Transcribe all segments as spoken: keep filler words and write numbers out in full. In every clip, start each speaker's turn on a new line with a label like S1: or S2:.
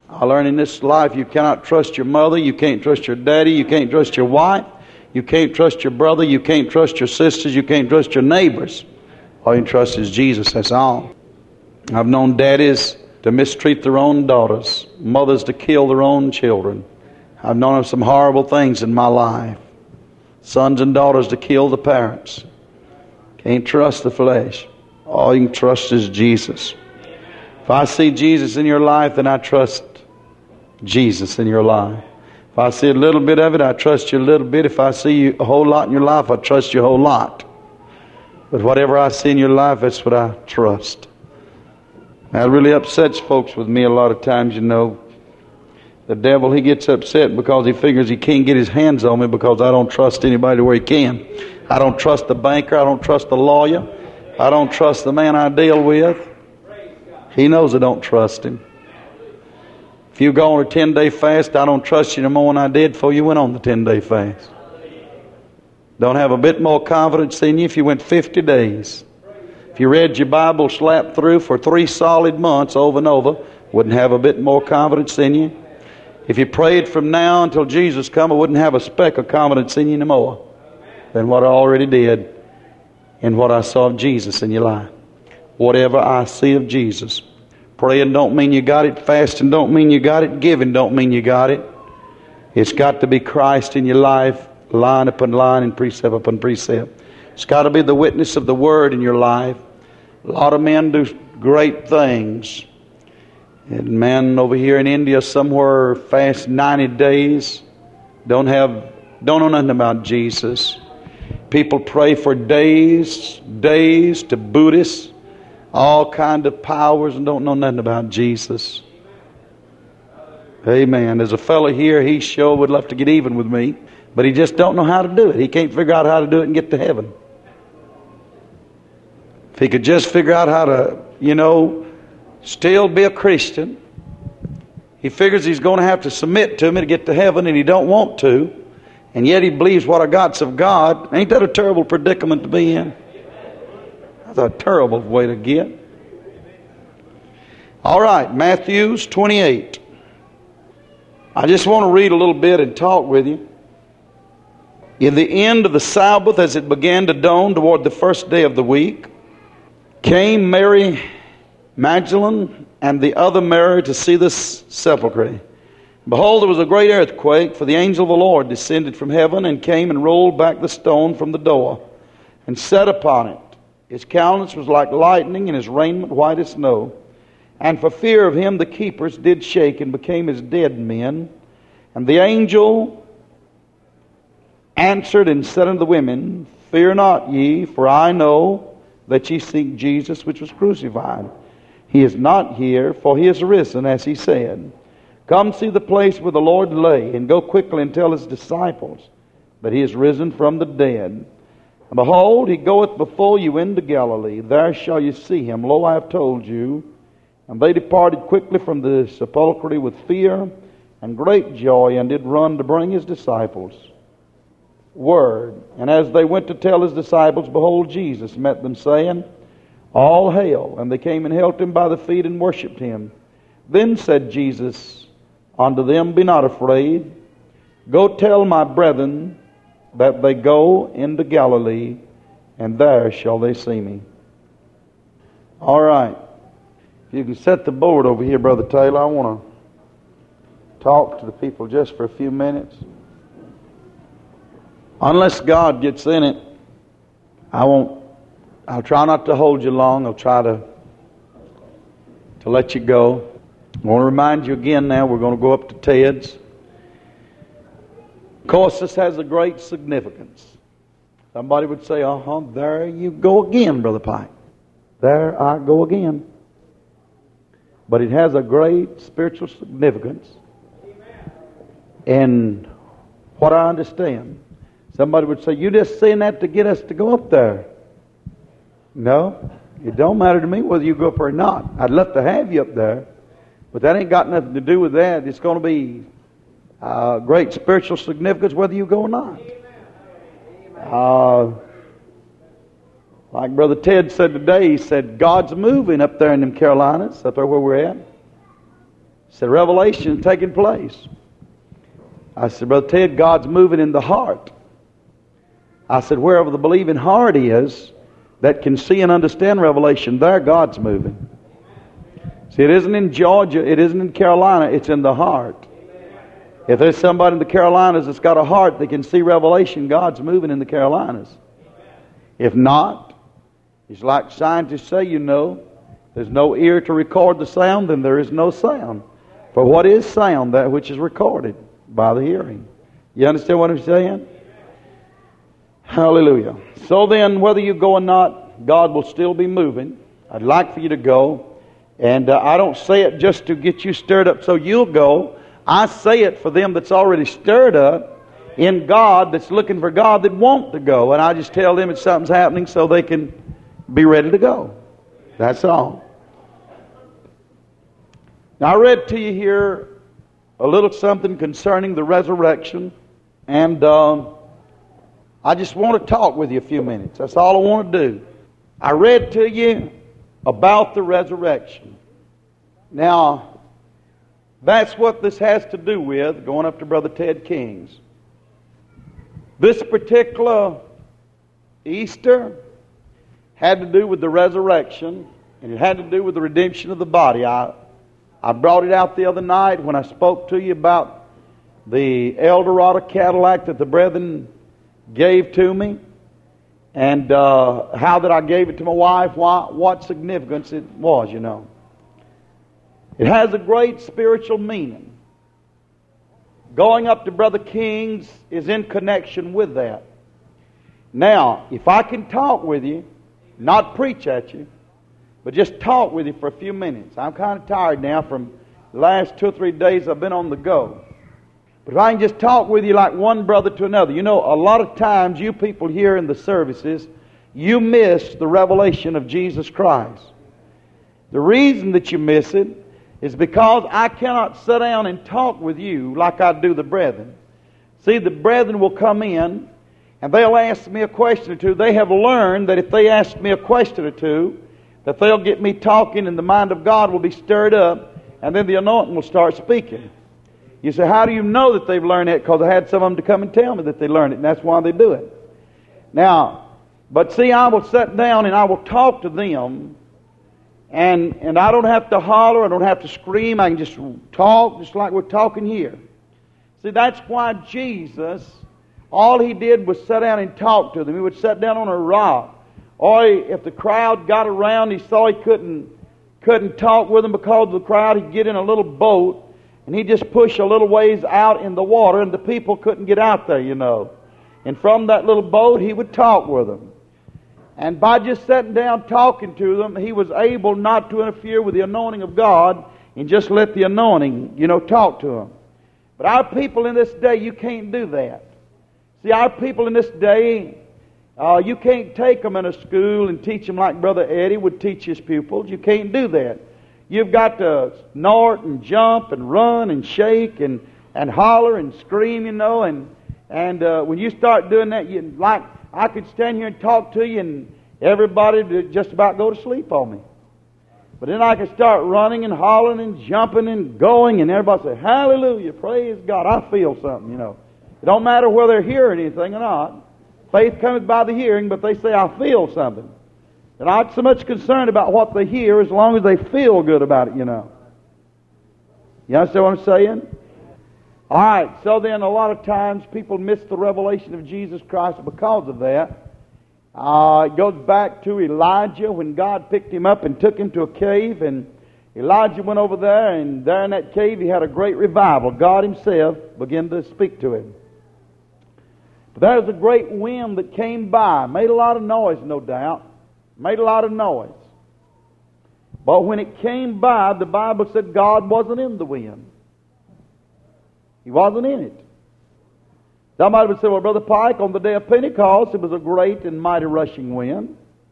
S1: I learned in this life you cannot trust your mother, you can't trust your daddy, you can't trust your wife, you can't trust your brother, you can't trust your sisters, you can't trust your neighbors. All you can trust is Jesus, that's all. I've known daddies to mistreat their own daughters, mothers to kill their own children. I've known of some horrible things in my life. Sons and daughters to kill the parents. Can't trust the flesh. All you can trust is Jesus. If I see Jesus in your life, then I trust Jesus in your life. If I see a little bit of it, I trust you a little bit. If I see you a whole lot in your life, I trust you a whole lot. But whatever I see in your life, that's what I trust. That really upsets folks with me a lot of times, you know. The devil, he gets upset because he figures he can't get his hands on me because I don't trust anybody where he can. I don't trust the banker. I don't trust the lawyer. I don't trust the man I deal with. He knows I don't trust him. If you go on a ten-day fast, I don't trust you no more than I did before you went on the ten-day fast. Don't have a bit more confidence in you if you went fifty days. If you read your Bible slapped through for three solid months over and over, wouldn't have a bit more confidence in you. If you prayed from now until Jesus come, I wouldn't have a speck of confidence in you no more than what I already did in what I saw of Jesus in your life. Whatever I see of Jesus. Praying don't mean you got it. Fasting don't mean you got it. Giving don't mean you got it. It's got to be Christ in your life, line upon line and precept upon precept. It's got to be the witness of the Word in your life. A lot of men do great things. And men over here in India somewhere fast ninety days, don't have, don't know nothing about Jesus. People pray for days, days to Buddhists, all kind of powers, and don't know nothing about Jesus. Amen. There's a fellow here, he sure would love to get even with me, but he just don't know how to do it. He can't figure out how to do it and get to heaven. If he could just figure out how to, you know, still be a Christian, he figures he's going to have to submit to me to get to heaven, and he don't want to, and yet he believes what I got's of God. Ain't that a terrible predicament to be in? That's a terrible way to get. All right, Matthew twenty-eight. I just want to read a little bit and talk with you. In the end of the Sabbath, as it began to dawn toward the first day of the week, came Mary Magdalene and the other Mary to see this sepulchre. Behold, there was a great earthquake, for the angel of the Lord descended from heaven and came and rolled back the stone from the door and sat upon it. His countenance was like lightning, and his raiment white as snow. And for fear of him the keepers did shake and became as dead men. And the angel answered and said unto the women, Fear not ye, for I know that ye seek Jesus which was crucified. He is not here, for he is risen, as he said. Come see the place where the Lord lay, and go quickly and tell his disciples that he is risen from the dead. And behold, he goeth before you into Galilee. There shall you see him. Lo, I have told you. And they departed quickly from the sepulchre with fear and great joy, and did run to bring his disciples word. And as they went to tell his disciples, behold, Jesus met them, saying, All hail. And they came and held him by the feet and worshipped him. Then said Jesus unto them, Be not afraid. Go tell my brethren that they go into Galilee, and there shall they see me. All right. If you can set the board over here, Brother Taylor, I want to talk to the people just for a few minutes. Unless God gets in it, I won't. I'll try not to hold you long. I'll try to to let you go. I want to remind you again now, we're going to go up to Ted's. Of course, this has a great significance. Somebody would say, uh-huh, there you go again, Brother Pike. There I go again. But it has a great spiritual significance. And what I understand, somebody would say, you just saying that to get us to go up there. No, it don't matter to me whether you go up or not. I'd love to have you up there. But that ain't got nothing to do with that. It's going to be uh, great spiritual significance whether you go or not. Uh, like Brother Ted said today, he said, God's moving up there in them Carolinas, up there where we're at. said, revelation is taking place. I said, Brother Ted, God's moving in the heart. I said, wherever the believing heart is that can see and understand revelation, there God's moving. See, it isn't in Georgia, it isn't in Carolina, it's in the heart. If there's somebody in the Carolinas that's got a heart that can see revelation, God's moving in the Carolinas. If not, it's like scientists say, you know, there's no ear to record the sound, then there is no sound. For what is sound? That which is recorded by the hearing. You understand what I'm saying? Hallelujah. So then, whether you go or not, God will still be moving. I'd like for you to go. And uh, I don't say it just to get you stirred up so you'll go. I say it for them that's already stirred up in God, that's looking for God, that want to go. And I just tell them that something's happening so they can be ready to go. That's all. Now, I read to you here a little something concerning the resurrection. And um, I just want to talk with you a few minutes. That's all I want to do. I read to you about the resurrection. Now, that's what this has to do with, going up to Brother Ted King's. This particular Easter had to do with the resurrection, and it had to do with the redemption of the body. I, I brought it out the other night when I spoke to you about the Eldorado Cadillac that the brethren gave to me. And uh, how that I gave it to my wife, why, what significance it was, you know. It has a great spiritual meaning. Going up to Brother King's is in connection with that. Now, if I can talk with you, not preach at you, but just talk with you for a few minutes. I'm kind of tired now from the last two or three days I've been on the go. But if I can just talk with you like one brother to another. You know, a lot of times you people here in the services, you miss the revelation of Jesus Christ. The reason that you miss it is because I cannot sit down and talk with you like I do the brethren. See, the brethren will come in and they'll ask me a question or two. They have learned that if they ask me a question or two, that they'll get me talking and the mind of God will be stirred up, and then the anointing will start speaking. You say, how do you know that they've learned it? Because I had some of them to come and tell me that they learned it, and that's why they do it. Now, but see, I will sit down and I will talk to them, and and I don't have to holler, I don't have to scream, I can just talk just like we're talking here. See, that's why Jesus, all He did was sit down and talk to them. He would sit down on a rock. Or if the crowd got around, He saw He couldn't, couldn't talk with them because of the crowd, He'd get in a little boat, and He'd just push a little ways out in the water, and the people couldn't get out there, you know. And from that little boat, He would talk with them. And by just sitting down talking to them, He was able not to interfere with the anointing of God and just let the anointing, you know, talk to them. But our people in this day, you can't do that. See, our people in this day, uh, you can't take them in a school and teach them like Brother Eddie would teach his pupils. You can't do that. You've got to snort and jump and run and shake and, and holler and scream, you know. And and uh, when you start doing that, you like I could stand here and talk to you, and everybody would just about go to sleep on me. But then I could start running and hollering and jumping and going, and everybody say, "Hallelujah, praise God!" I feel something, you know. It don't matter whether they're hearing anything or not. Faith cometh by the hearing, but they say, "I feel something." They're not so much concerned about what they hear as long as they feel good about it, you know. You understand what I'm saying? All right, so then a lot of times people miss the revelation of Jesus Christ because of that. Uh, it goes back to Elijah when God picked him up and took him to a cave, and Elijah went over there, and there in that cave he had a great revival. God Himself began to speak to him. But there was a great wind that came by, made a lot of noise, no doubt. Made a lot of noise. But when it came by, the Bible said God wasn't in the wind. He wasn't in it. Somebody would say, "Well, Brother Pike, on the day of Pentecost, it was a great and mighty rushing wind."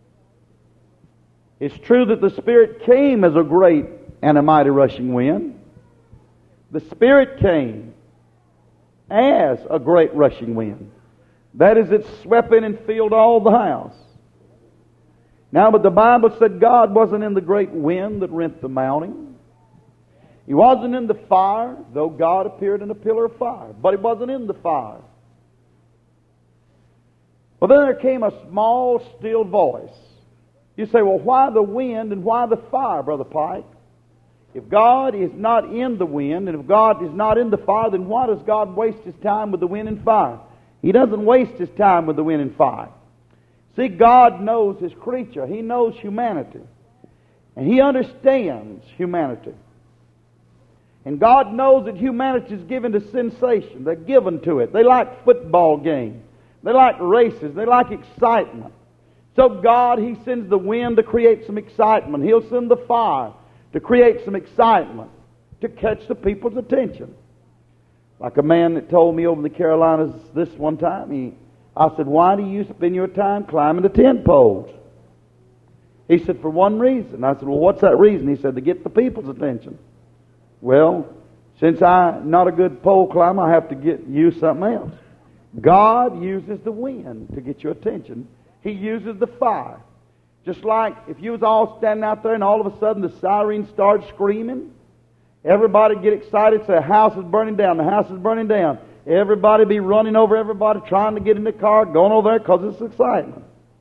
S1: It's true that the Spirit came as a great and a mighty rushing wind. The Spirit came as a great rushing wind. That is, it swept in and filled all the house. Now, but the Bible said God wasn't in the great wind that rent the mountain. He wasn't in the fire, though God appeared in a pillar of fire. But he wasn't in the fire. Well, then there came a small, still voice. You say, well, why the wind and why the fire, Brother Pike? If God is not in the wind, and if God is not in the fire, then why does God waste His time with the wind and fire? He doesn't waste His time with the wind and fire. See, God knows His creature. He knows humanity. And He understands humanity. And God knows that humanity is given to sensation. They're given to it. They like football games. They like races. They like excitement. So God, He sends the wind to create some excitement. He'll send the fire to create some excitement, to catch the people's attention. Like a man that told me over in the Carolinas this one time, he, I said, why do you spend your time climbing the tent poles? He said, for one reason. I said, well, what's that reason? He said, to get the people's attention. Well, since I'm not a good pole climber, I have to get use something else. God uses the wind to get your attention. He uses the fire. Just like if you was all standing out there and all of a sudden the siren starts screaming, everybody get excited, say, the house is burning down, the house is burning down. Everybody be running over everybody, trying to get in the car, going over there because it's excitement.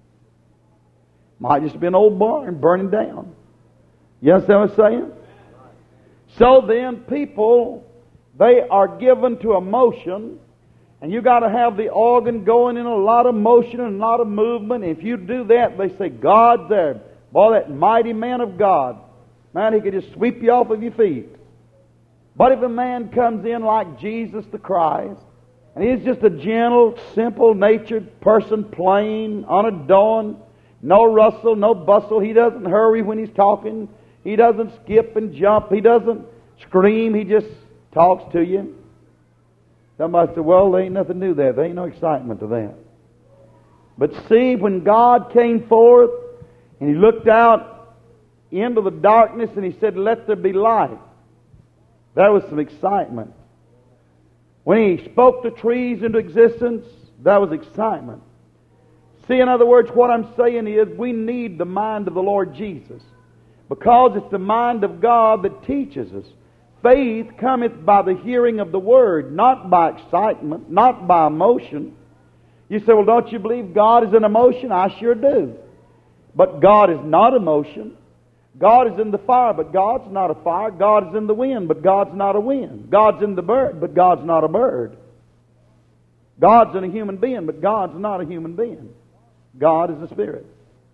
S1: Might just be an old barn burning down. You understand what I'm saying? So then people, they are given to emotion. And you got to have the organ going in a lot of motion and a lot of movement. If you do that, they say, God's there. Boy, that mighty man of God. Man, He could just sweep you off of your feet. But if a man comes in like Jesus the Christ, and he's just a gentle, simple-natured person, plain, unadorned, no rustle, no bustle. He doesn't hurry when he's talking. He doesn't skip and jump. He doesn't scream. He just talks to you. Somebody said, well, there ain't nothing new there. There ain't no excitement to that. But see, when God came forth and He looked out into the darkness and He said, let there be light, there was some excitement. When He spoke the trees into existence, that was excitement. See, in other words, what I'm saying is we need the mind of the Lord Jesus, because it's the mind of God that teaches us. Faith cometh by the hearing of the Word, not by excitement, not by emotion. You say, well, don't you believe God is an emotion? I sure do. But God is not emotion. God is in the fire, but God's not a fire. God is in the wind, but God's not a wind. God's in the bird, but God's not a bird. God's in a human being, but God's not a human being. God is a spirit.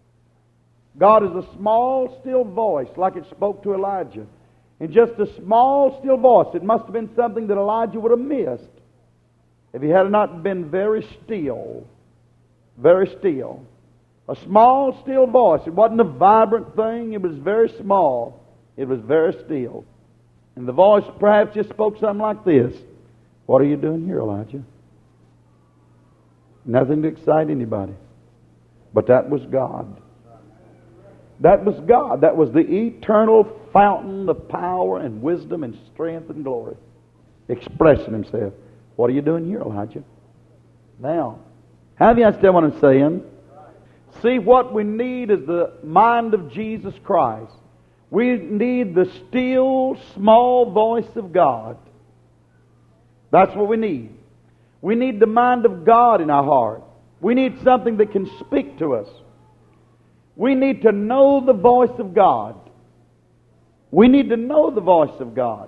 S1: God is a small, still voice, like it spoke to Elijah. In just a small, still voice. It must have been something that Elijah would have missed if he had not been very still. Very still. A small, still voice. It wasn't a vibrant thing. It was very small. It was very still. And the voice perhaps just spoke something like this. What are you doing here, Elijah? Nothing to excite anybody. But that was God. That was God. That was the eternal fountain of power and wisdom and strength and glory, expressing Himself. What are you doing here, Elijah? Now, have you understand what I'm saying? See, what we need is the mind of Jesus Christ. We need the still, small voice of God. That's what we need. We need the mind of God in our heart. We need something that can speak to us. We need to know the voice of God. We need to know the voice of God.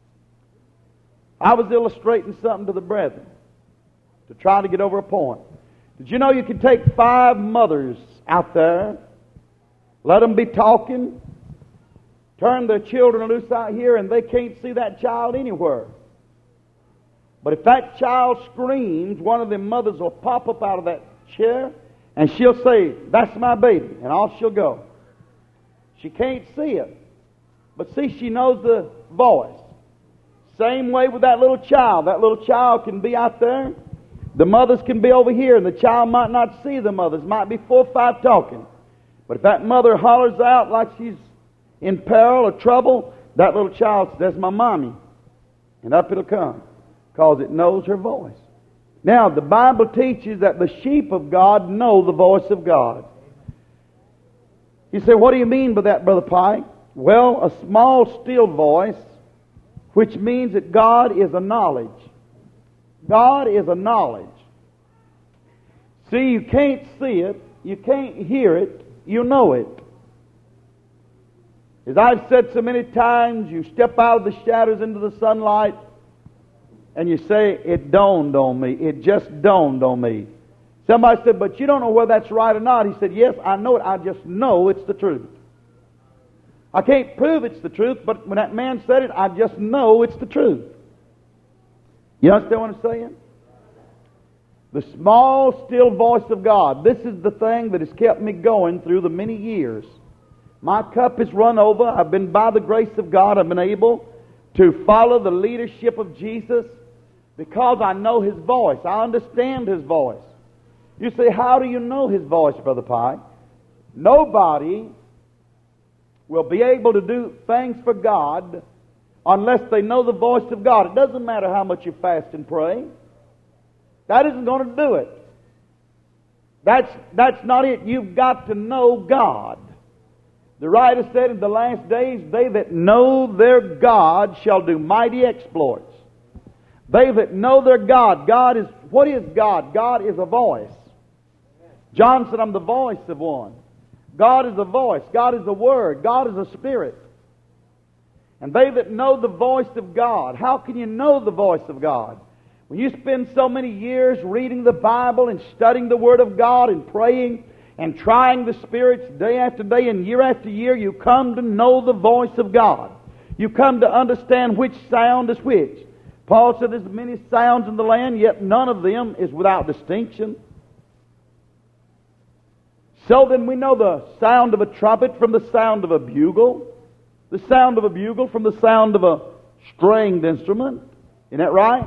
S1: I was illustrating something to the brethren to try to get over a point. Did you know you could take five mothers out there, let them be talking, turn their children loose out here, and they can't see that child anywhere. But if that child screams, one of them mothers will pop up out of that chair, and she'll say, that's my baby, and off she'll go. She can't see it, but see, she knows the voice. Same way with that little child. That little child can be out there. The mothers can be over here, and the child might not see the mothers. Might be four or five talking. But if that mother hollers out like she's in peril or trouble, that little child says, that's my mommy. And up it'll come, because it knows her voice. Now, the Bible teaches that the sheep of God know the voice of God. You say, what do you mean by that, Brother Pike? Well, a small, still voice which means that God is a knowledge. God is a knowledge. See, you can't see it, you can't hear it, you know it. As I've said so many times, you step out of the shadows into the sunlight and you say, it dawned on me. It just dawned on me. Somebody said, but you don't know whether that's right or not. He said, yes, I know it. I just know it's the truth. I can't prove it's the truth, but when that man said it, I just know it's the truth. You understand what I'm saying? The small, still voice of God. This is the thing that has kept me going through the many years. My cup is run over. I've been, by the grace of God, I've been able to follow the leadership of Jesus because I know His voice. I understand His voice. You say, how do you know His voice, Brother Pike? Nobody will be able to do things for God unless they know the voice of God. It doesn't matter how much you fast and pray. That isn't going to do it. That's, that's not it. You've got to know God. The writer said, in the last days, they that know their God shall do mighty exploits. They that know their God. God is, what is God? God is a voice. John said, I'm the voice of one. God is a voice. God is a word. God is a spirit. And they that know the voice of God. How can you know the voice of God? When you spend so many years reading the Bible and studying the Word of God and praying and trying the spirits day after day and year after year, you come to know the voice of God. You come to understand which sound is which. Paul said there's many sounds in the land, yet none of them is without distinction. So then we know the sound of a trumpet from the sound of a bugle, the sound of a bugle from the sound of a stringed instrument. Isn't that right?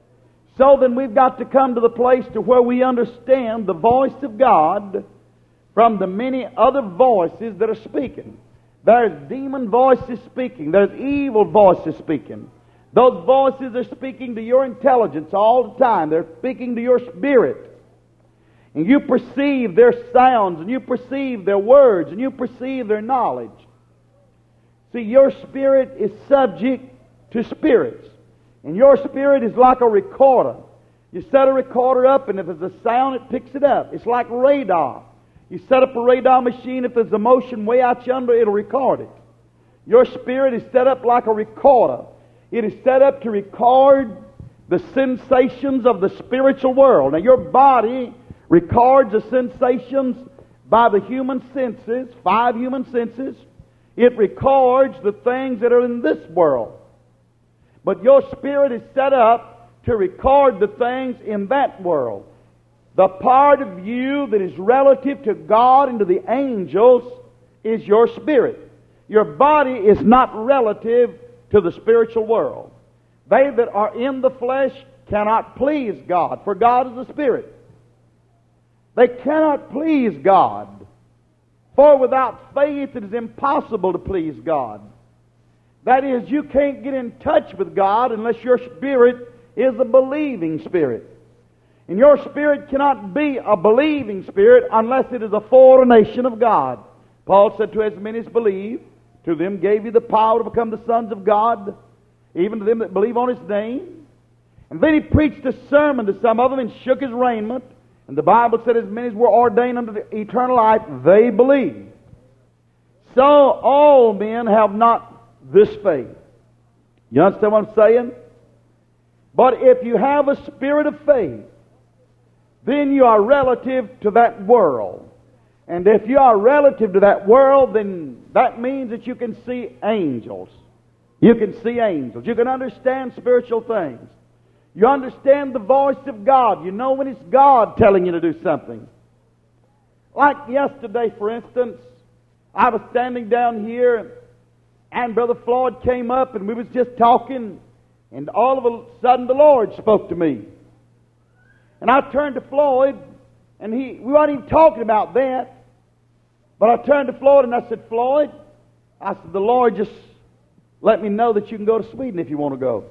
S1: So then we've got to come to the place to where we understand the voice of God from the many other voices that are speaking. There's demon voices speaking. There's evil voices speaking. Those voices are speaking to your intelligence all the time. They're speaking to your spirit. And you perceive their sounds, and you perceive their words, and you perceive their knowledge. See, your spirit is subject to spirits. And your spirit is like a recorder. You set a recorder up, and if there's a sound, it picks it up. It's like radar. You set up a radar machine, if there's a motion way out yonder, it'll record it. Your spirit is set up like a recorder. It is set up to record the sensations of the spiritual world. Now, your body records the sensations by the human senses, five human senses. It records the things that are in this world. But your spirit is set up to record the things in that world. The part of you that is relative to God and to the angels is your spirit. Your body is not relative to the spiritual world. They that are in the flesh cannot please God, for God is a spirit. They cannot please God, for without faith it is impossible to please God. That is, you can't get in touch with God unless your spirit is a believing spirit. And your spirit cannot be a believing spirit unless it is a foreordination of God. Paul said, to as many as believe, to them gave you the power to become the sons of God, even to them that believe on His name. And then he preached a sermon to some of them and shook his raiment. And the Bible said, as many as were ordained unto the eternal life, they believed. So all men have not this faith. You understand what I'm saying? But if you have a spirit of faith, then you are relative to that world. And if you are relative to that world, then that means that you can see angels. You can see angels. You can understand spiritual things. You understand the voice of God. You know when it's God telling you to do something. Like yesterday, for instance, I was standing down here and Brother Floyd came up and we was just talking, and all of a sudden the Lord spoke to me. And I turned to Floyd, and he we weren't even talking about that. But I turned to Floyd and I said, Floyd, I said, the Lord just let me know that you can go to Sweden if you want to go.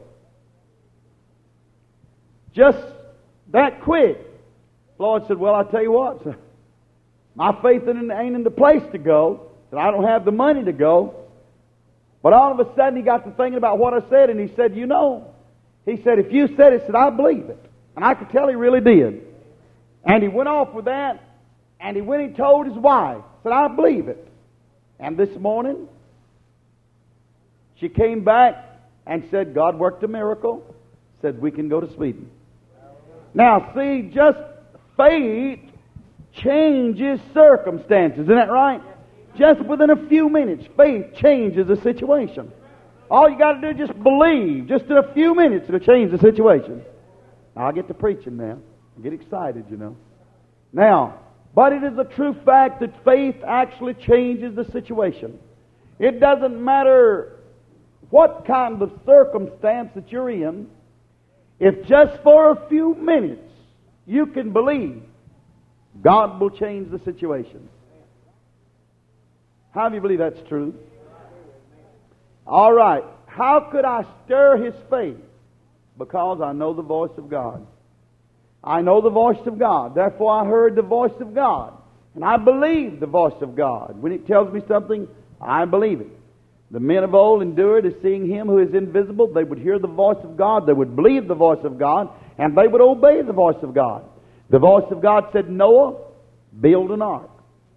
S1: Just that quick. Floyd said, well, I tell you what, sir, my faith ain't in the place to go. That I don't have the money to go. But all of a sudden he got to thinking about what I said, and he said, you know, he said, if you said it, he said, I believe it. And I could tell he really did. And he went off with that, and he went and told his wife, said, I believe it. And this morning, she came back and said, God worked a miracle, said we can go to Sweden. Now, see, just faith changes circumstances, isn't that right? Just within a few minutes, faith changes the situation. All you got to do is just believe. Just in a few minutes, it'll change the situation. Now, I'll get to preaching now. I get excited, you know. Now, but it is a true fact that faith actually changes the situation. It doesn't matter what kind of circumstance that you're in. If just for a few minutes you can believe, God will change the situation. How do you believe that's true? All right. How could I stir his faith? Because I know the voice of God. I know the voice of God. Therefore I heard the voice of God. And I believe the voice of God. When it tells me something, I believe it. The men of old endured as seeing him who is invisible. They would hear the voice of God. They would believe the voice of God. And they would obey the voice of God. The voice of God said, Noah, build an ark.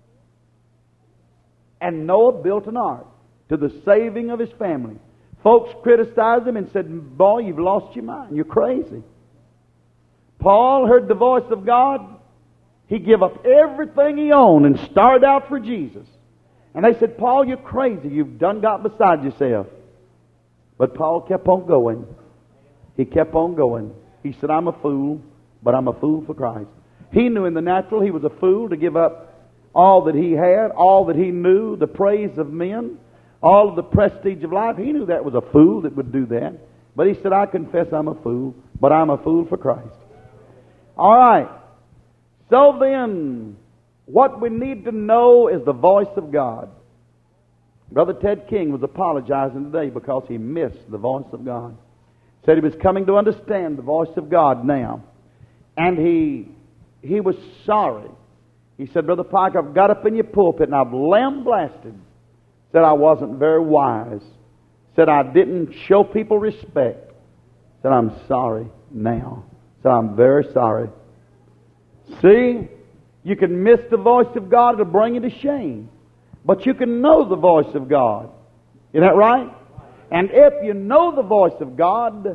S1: And Noah built an ark to the saving of his family. Folks criticized him and said, boy, you've lost your mind. You're crazy. Paul heard the voice of God. He gave up everything he owned and started out for Jesus. And they said, Paul, you're crazy. You've done got beside yourself. But Paul kept on going. He kept on going. He said, I'm a fool, but I'm a fool for Christ. He knew in the natural he was a fool to give up all that he had, all that he knew, the praise of men, all of the prestige of life. He knew that was a fool that would do that. But he said, I confess I'm a fool, but I'm a fool for Christ. All right. So then, what we need to know is the voice of God. Brother Ted King was apologizing today because he missed the voice of God. Said he was coming to understand the voice of God now. And he he was sorry. He said, Brother Pike, I've got up in your pulpit and I've lambasted. Said I wasn't very wise. Said I didn't show people respect. Said I'm sorry now. Said I'm very sorry. See, you can miss the voice of God, it'll bring you to shame. But you can know the voice of God. Isn't that right? And if you know the voice of God,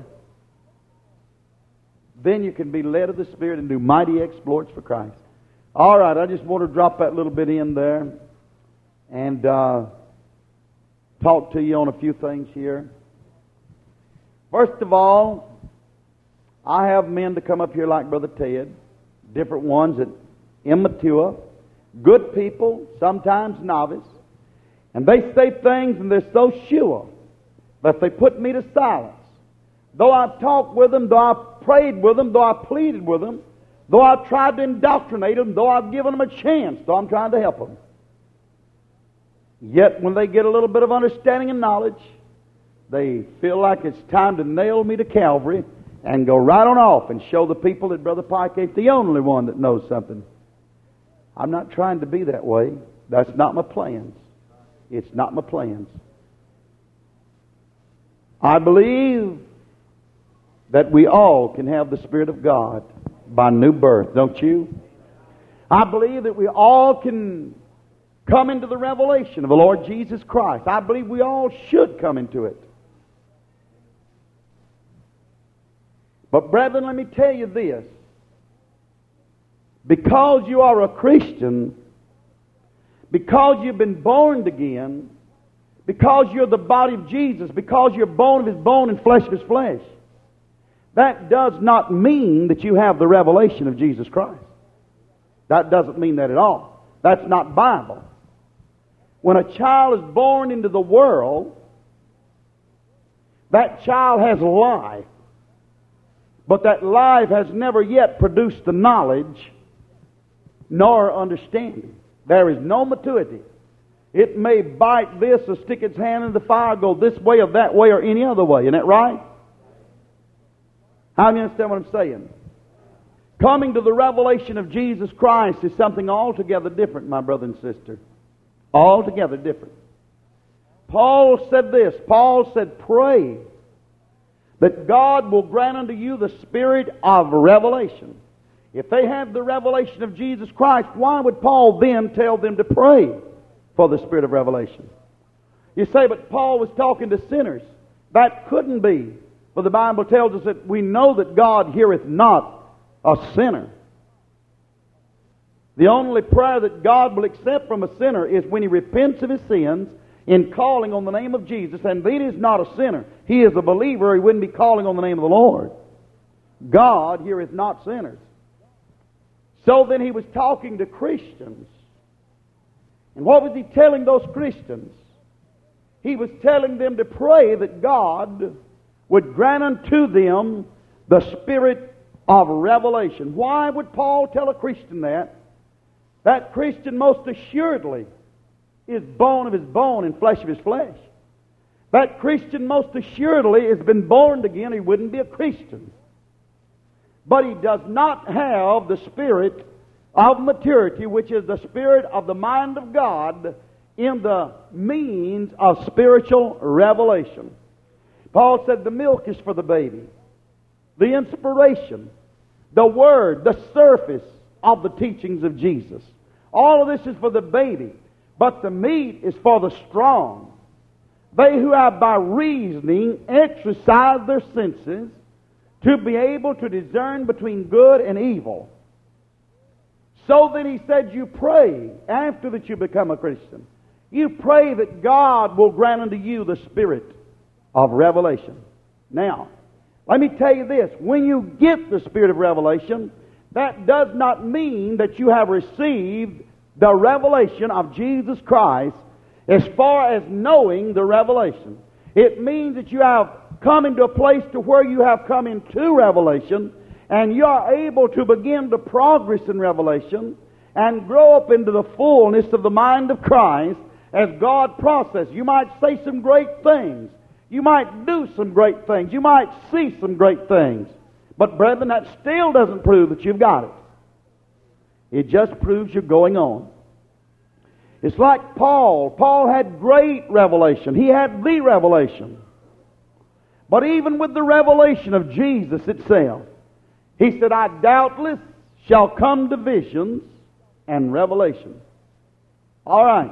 S1: then you can be led of the Spirit and do mighty exploits for Christ. All right, I just want to drop that little bit in there and uh, talk to you on a few things here. First of all, I have men to come up here like Brother Ted, different ones that immature, good people, sometimes novice, and they say things and they're so sure that they put me to silence. Though I've talked with them, though I've prayed with them, though I've pleaded with them, though I've tried to indoctrinate them, though I've given them a chance, though I'm trying to help them. Yet when they get a little bit of understanding and knowledge, they feel like it's time to nail me to Calvary and go right on off and show the people that Brother Pike ain't the only one that knows something. I'm not trying to be that way. That's not my plans. It's not my plans. I believe that we all can have the Spirit of God by new birth, don't you? I believe that we all can come into the revelation of the Lord Jesus Christ. I believe we all should come into it. But brethren, let me tell you this. Because you are a Christian, because you've been born again, because you're the body of Jesus, because you're bone of His bone and flesh of His flesh, that does not mean that you have the revelation of Jesus Christ. That doesn't mean that at all. That's not Bible. When a child is born into the world, that child has life. But that life has never yet produced the knowledge nor understanding. There is no maturity. It may bite this or stick its hand in the fire, go this way or that way or any other way. Isn't that right? How do you understand what I'm saying? Coming to the revelation of Jesus Christ is something altogether different, my brother and sister. Altogether different. Paul said this. Paul said, pray that God will grant unto you the spirit of revelation. If they have the revelation of Jesus Christ, why would Paul then tell them to pray for the spirit of revelation? You say, but Paul was talking to sinners. That couldn't be. For the Bible tells us that we know that God heareth not a sinner. The only prayer that God will accept from a sinner is when he repents of his sins in calling on the name of Jesus, and then he is not a sinner. He is a believer. He wouldn't be calling on the name of the Lord. God heareth not sinners. So then he was talking to Christians. And what was he telling those Christians? He was telling them to pray that God would grant unto them the spirit of revelation. Why would Paul tell a Christian that? That Christian most assuredly is bone of his bone and flesh of his flesh. That Christian most assuredly has been born again. He wouldn't be a Christian. But he does not have the spirit of maturity, which is the spirit of the mind of God in the means of spiritual revelation. Paul said the milk is for the baby. The inspiration, the word, the surface of the teachings of Jesus. All of this is for the baby. But the meat is for the strong. They who have by reasoning exercised their senses to be able to discern between good and evil. So then he said, you pray after that you become a Christian. You pray that God will grant unto you the spirit of revelation. Now, let me tell you this. When you get the spirit of revelation, that does not mean that you have received the revelation of Jesus Christ as far as knowing the revelation. It means that you have come into a place to where you have come into revelation, and you are able to begin to progress in revelation and grow up into the fullness of the mind of Christ as God processes. You might say some great things. You might do some great things. You might see some great things. But brethren, that still doesn't prove that you've got it. It just proves you're going on. It's like Paul. Paul had great revelation. He had the revelation. But even with the revelation of Jesus itself, he said, I doubtless shall come to visions and revelation. All right.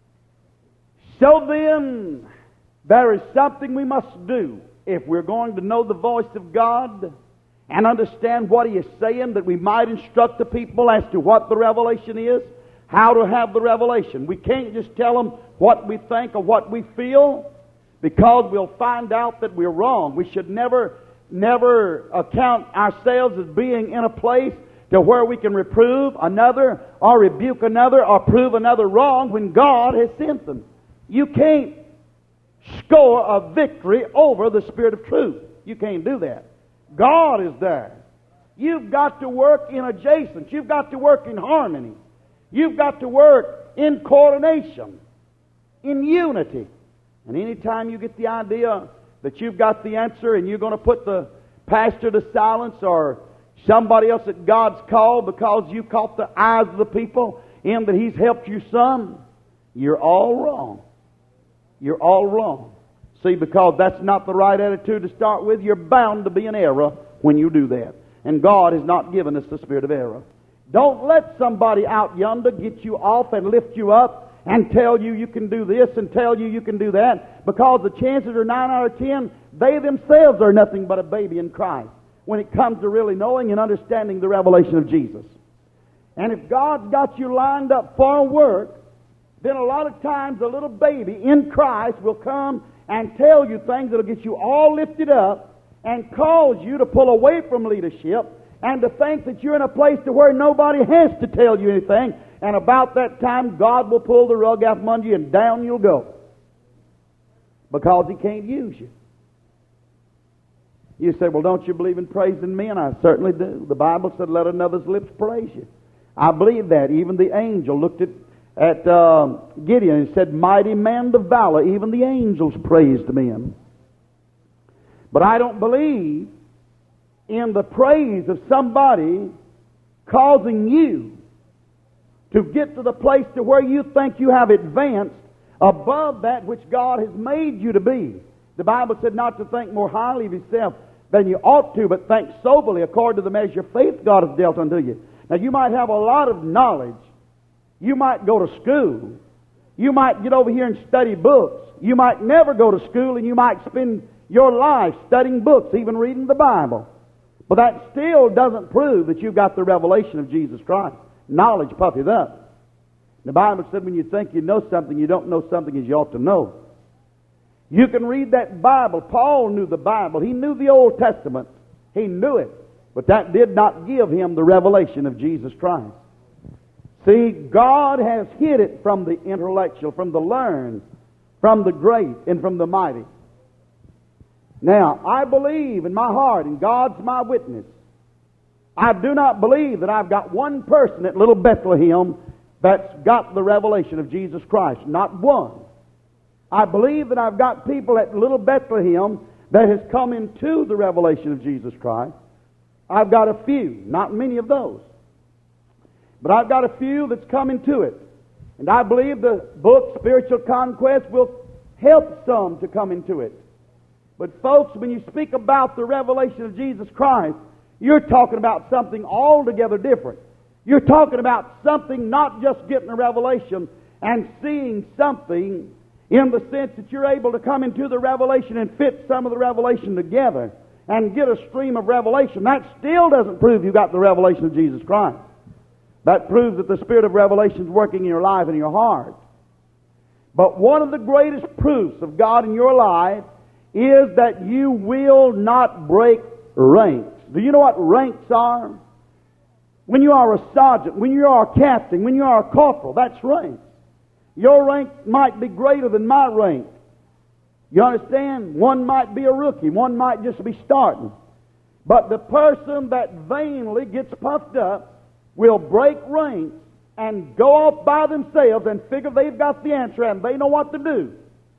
S1: So then, there is something we must do if we're going to know the voice of God and understand what He is saying, that we might instruct the people as to what the revelation is, how to have the revelation. We can't just tell them what we think or what we feel, because we'll find out that we're wrong. We should never, never account ourselves as being in a place to where we can reprove another or rebuke another or prove another wrong when God has sent them. You can't score a victory over the Spirit of truth. You can't do that. God is there. You've got to work in adjacent. You've got to work in harmony. You've got to work in coordination, in unity. And anytime you get the idea that you've got the answer and you're going to put the pastor to silence or somebody else that God's called because you caught the eyes of the people in that He's helped you some, you're all wrong. You're all wrong. See, because that's not the right attitude to start with, you're bound to be in error when you do that. And God has not given us the spirit of error. Don't let somebody out yonder get you off and lift you up and tell you you can do this and tell you you can do that, because the chances are nine out of ten, they themselves are nothing but a baby in Christ when it comes to really knowing and understanding the revelation of Jesus. And if God's got you lined up for work, then a lot of times a little baby in Christ will come and tell you things that'll get you all lifted up and cause you to pull away from leadership and to think that you're in a place to where nobody has to tell you anything. And about that time, God will pull the rug out from under you and down you'll go, because He can't use you. You say, well, don't you believe in praising men? I certainly do. The Bible said, let another's lips praise you. I believe that. Even the angel looked at At uh, Gideon, and said, mighty man of valor, even the angels praised men. But I don't believe in the praise of somebody causing you to get to the place to where you think you have advanced above that which God has made you to be. The Bible said not to think more highly of yourself than you ought to, but think soberly according to the measure of faith God has dealt unto you. Now, you might have a lot of knowledge. You might go to school. You might get over here and study books. You might never go to school, and you might spend your life studying books, even reading the Bible. But that still doesn't prove that you've got the revelation of Jesus Christ. Knowledge puffeth up. The Bible said when you think you know something, you don't know something as you ought to know. You can read that Bible. Paul knew the Bible. He knew the Old Testament. He knew it. But that did not give him the revelation of Jesus Christ. See, God has hid it from the intellectual, from the learned, from the great, and from the mighty. Now, I believe in my heart, and God's my witness, I do not believe that I've got one person at Little Bethlehem that's got the revelation of Jesus Christ. Not one. I believe that I've got people at Little Bethlehem that has come into the revelation of Jesus Christ. I've got a few, not many of those. But I've got a few that's come into it. And I believe the book, Spiritual Conquest, will help some to come into it. But folks, when you speak about the revelation of Jesus Christ, you're talking about something altogether different. You're talking about something not just getting a revelation and seeing something in the sense that you're able to come into the revelation and fit some of the revelation together and get a stream of revelation. That still doesn't prove you got the revelation of Jesus Christ. That proves that the Spirit of revelation is working in your life and in your heart. But one of the greatest proofs of God in your life is that you will not break ranks. Do you know what ranks are? When you are a sergeant, when you are a captain, when you are a corporal, that's rank. Your rank might be greater than my rank. You understand? One might be a rookie. One might just be starting. But the person that vainly gets puffed up will break ranks and go off by themselves and figure they've got the answer and they know what to do.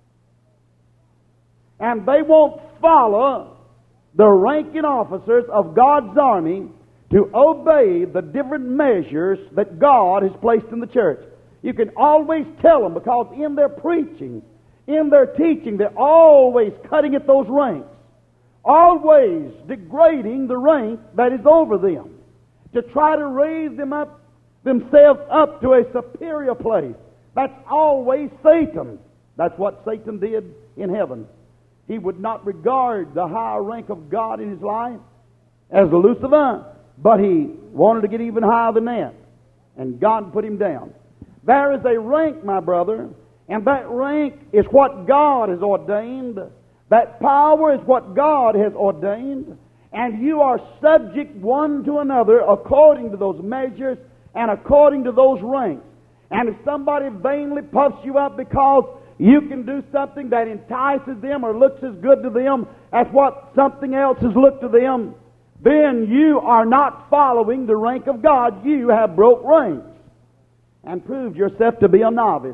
S1: And they won't follow the ranking officers of God's army to obey the different measures that God has placed in the church. You can always tell them, because in their preaching, in their teaching, they're always cutting at those ranks, always degrading the rank that is over them, to try to raise them up, themselves up to a superior place. That's always Satan. That's what Satan did in heaven. He would not regard the higher rank of God in his life as Lucifer, but he wanted to get even higher than that. And God put him down. There is a rank, my brother, and that rank is what God has ordained. That power is what God has ordained. And you are subject one to another according to those measures and according to those ranks. And if somebody vainly puffs you up because you can do something that entices them or looks as good to them as what something else has looked to them, then you are not following the rank of God. You have broke ranks and proved yourself to be a novice.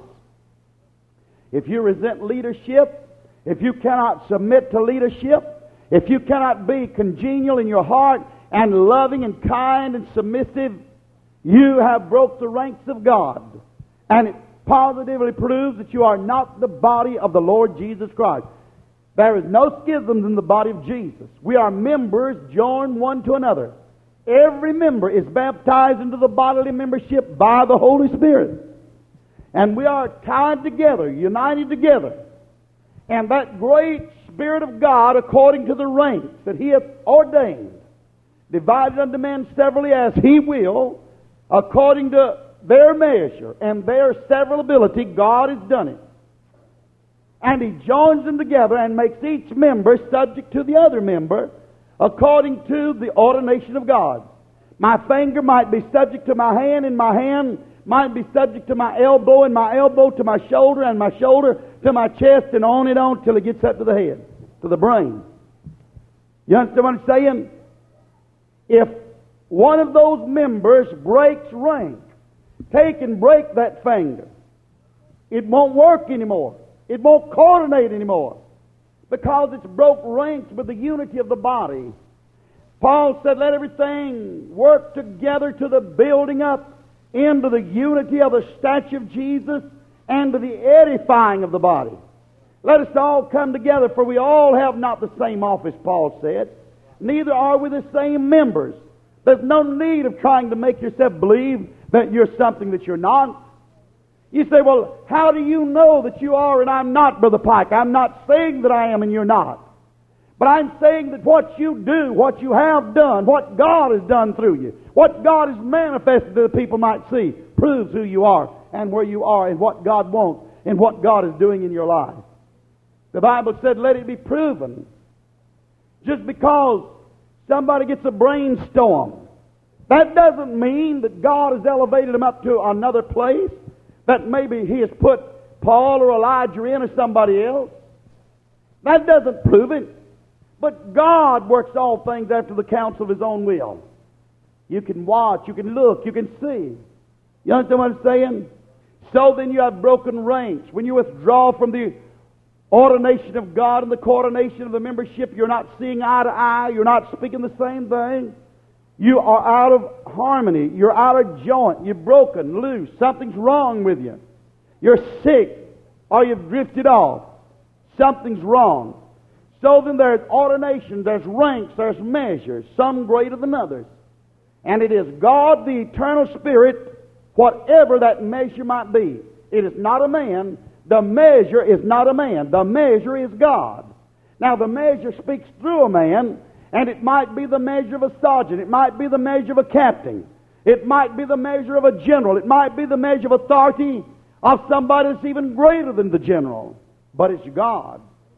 S1: If you resent leadership, if you cannot submit to leadership, if you cannot be congenial in your heart and loving and kind and submissive, you have broke the ranks of God. And it positively proves that you are not the body of the Lord Jesus Christ. There is no schisms in the body of Jesus. We are members joined one to another. Every member is baptized into the bodily membership by the Holy Spirit. And we are tied together, united together. And that great Spirit of God, according to the ranks that He hath ordained, divided unto men severally as He will, according to their measure and their several ability, God has done it. And He joins them together and makes each member subject to the other member according to the ordination of God. My finger might be subject to my hand, and my hand might be subject to my elbow, and my elbow to my shoulder, and my shoulder to my chest, and on and on till it gets up to the head, to the brain. You understand what I'm saying? If one of those members breaks rank, take and break that finger, it won't work anymore. It won't coordinate anymore because it's broke ranks with the unity of the body. Paul said, let everything work together to the building up into the unity of the stature of Jesus and to the edifying of the body. Let us all come together, for we all have not the same office, Paul said. Neither are we the same members. There's no need of trying to make yourself believe that you're something that you're not. You say, well, how do you know that you are and I'm not, Brother Pike? I'm not saying that I am and you're not. But I'm saying that what you do, what you have done, what God has done through you, what God has manifested that the people might see, proves who you are and where you are and what God wants and what God is doing in your life. The Bible said, let it be proven. Just because somebody gets a brainstorm, that doesn't mean that God has elevated him up to another place, that maybe He has put Paul or Elijah in or somebody else. That doesn't prove it. But God works all things after the counsel of His own will. You can watch, you can look, you can see. You understand what I'm saying? So then you have broken ranks. When you withdraw from the ordination of God and the coordination of the membership, you're not seeing eye to eye, you're not speaking the same thing. You are out of harmony. You're out of joint. You're broken, loose. Something's wrong with you. You're sick, or you've drifted off. Something's wrong. So then there's ordination, there's ranks, there's measures, some greater than others. And it is God, the eternal Spirit, whatever that measure might be. It is not a man. The measure is not a man. The measure is God. Now the measure speaks through a man, and it might be the measure of a sergeant. It might be the measure of a captain. It might be the measure of a general. It might be the measure of authority of somebody that's even greater than the general. But it's God.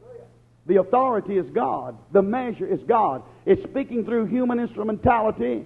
S1: The authority is God. The measure is God. It's speaking through human instrumentality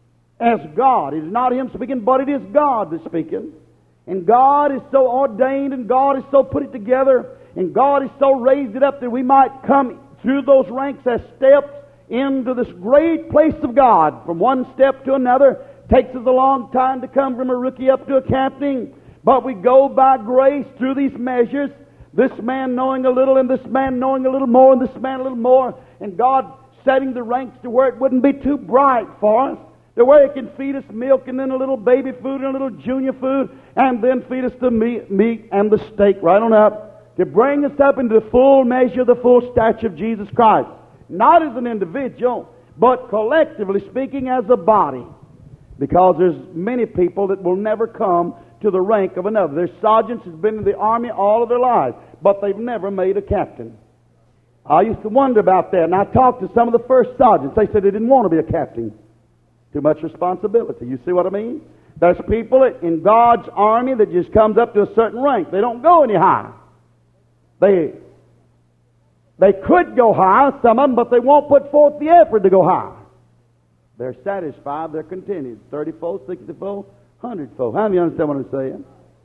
S1: as God. It is not Him speaking, but it is God that's speaking. And God is so ordained, and God is so put it together, and God is so raised it up that we might come through those ranks as steps into this great place of God. From one step to another. Takes us a long time to come from a rookie up to a captain. But we go by grace through these measures. This man knowing a little, and this man knowing a little more, and this man a little more. And God setting the ranks to where it wouldn't be too bright for us. To where He can feed us milk, and then a little baby food, and a little junior food, and then feed us the meat, meat and the steak right on up. To bring us up into the full measure, the full stature of Jesus Christ. Not as an individual, but collectively speaking as a body. Because there's many people that will never come to the rank of another. There's sergeants who've been in the army all of their lives, but they've never made a captain. I used to wonder about that, and I talked to some of the first sergeants. They said they didn't want to be a captain. Too much responsibility. You see what I mean? There's people in God's army that just comes up to a certain rank. They don't go any higher. They They could go high, some of them, but they won't put forth the effort to go high. They're satisfied, they're contented. thirty-fold, sixty-fold, one hundred-fold. How do you understand what I'm saying?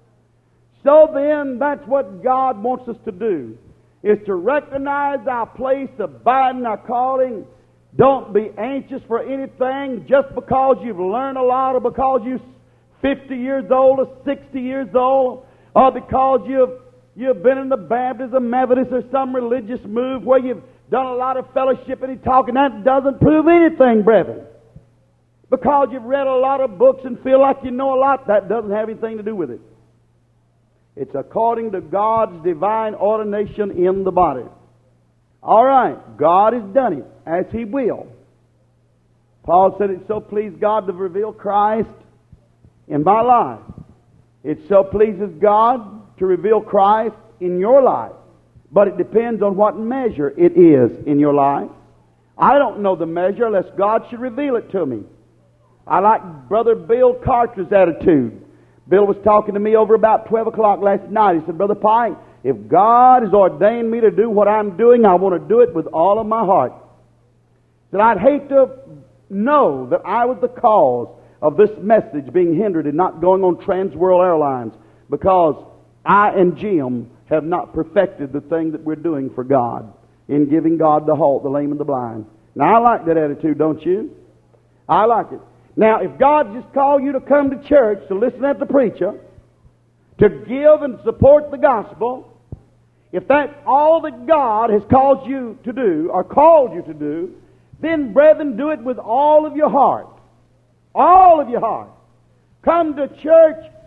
S1: So then, that's what God wants us to do, is to recognize our place, abide in our calling. Don't be anxious for anything just because you've learned a lot, or because you're fifty years old, or sixty years old, or because you've You've been in the Baptist or Methodist or some religious move where you've done a lot of fellowship and talking. That doesn't prove anything, brethren. Because you've read a lot of books and feel like you know a lot, that doesn't have anything to do with it. It's according to God's divine ordination in the body. All right, God has done it as He will. Paul said it so pleased God to reveal Christ in my life. It so pleases God to reveal Christ in your life. But it depends on what measure it is in your life. I don't know the measure unless God should reveal it to me. I like Brother Bill Carter's attitude. Bill was talking to me over about twelve o'clock last night. He said, Brother Pike, if God has ordained me to do what I'm doing, I want to do it with all of my heart. He said, I'd hate to know that I was the cause of this message being hindered and not going on Trans World Airlines, because I and Jim have not perfected the thing that we're doing for God in giving God the halt, the lame and the blind. Now, I like that attitude, don't you? I like it. Now, if God just called you to come to church, to listen at the preacher, to give and support the gospel, if that's all that God has called you to do, or called you to do, then, brethren, do it with all of your heart. All of your heart. Come to church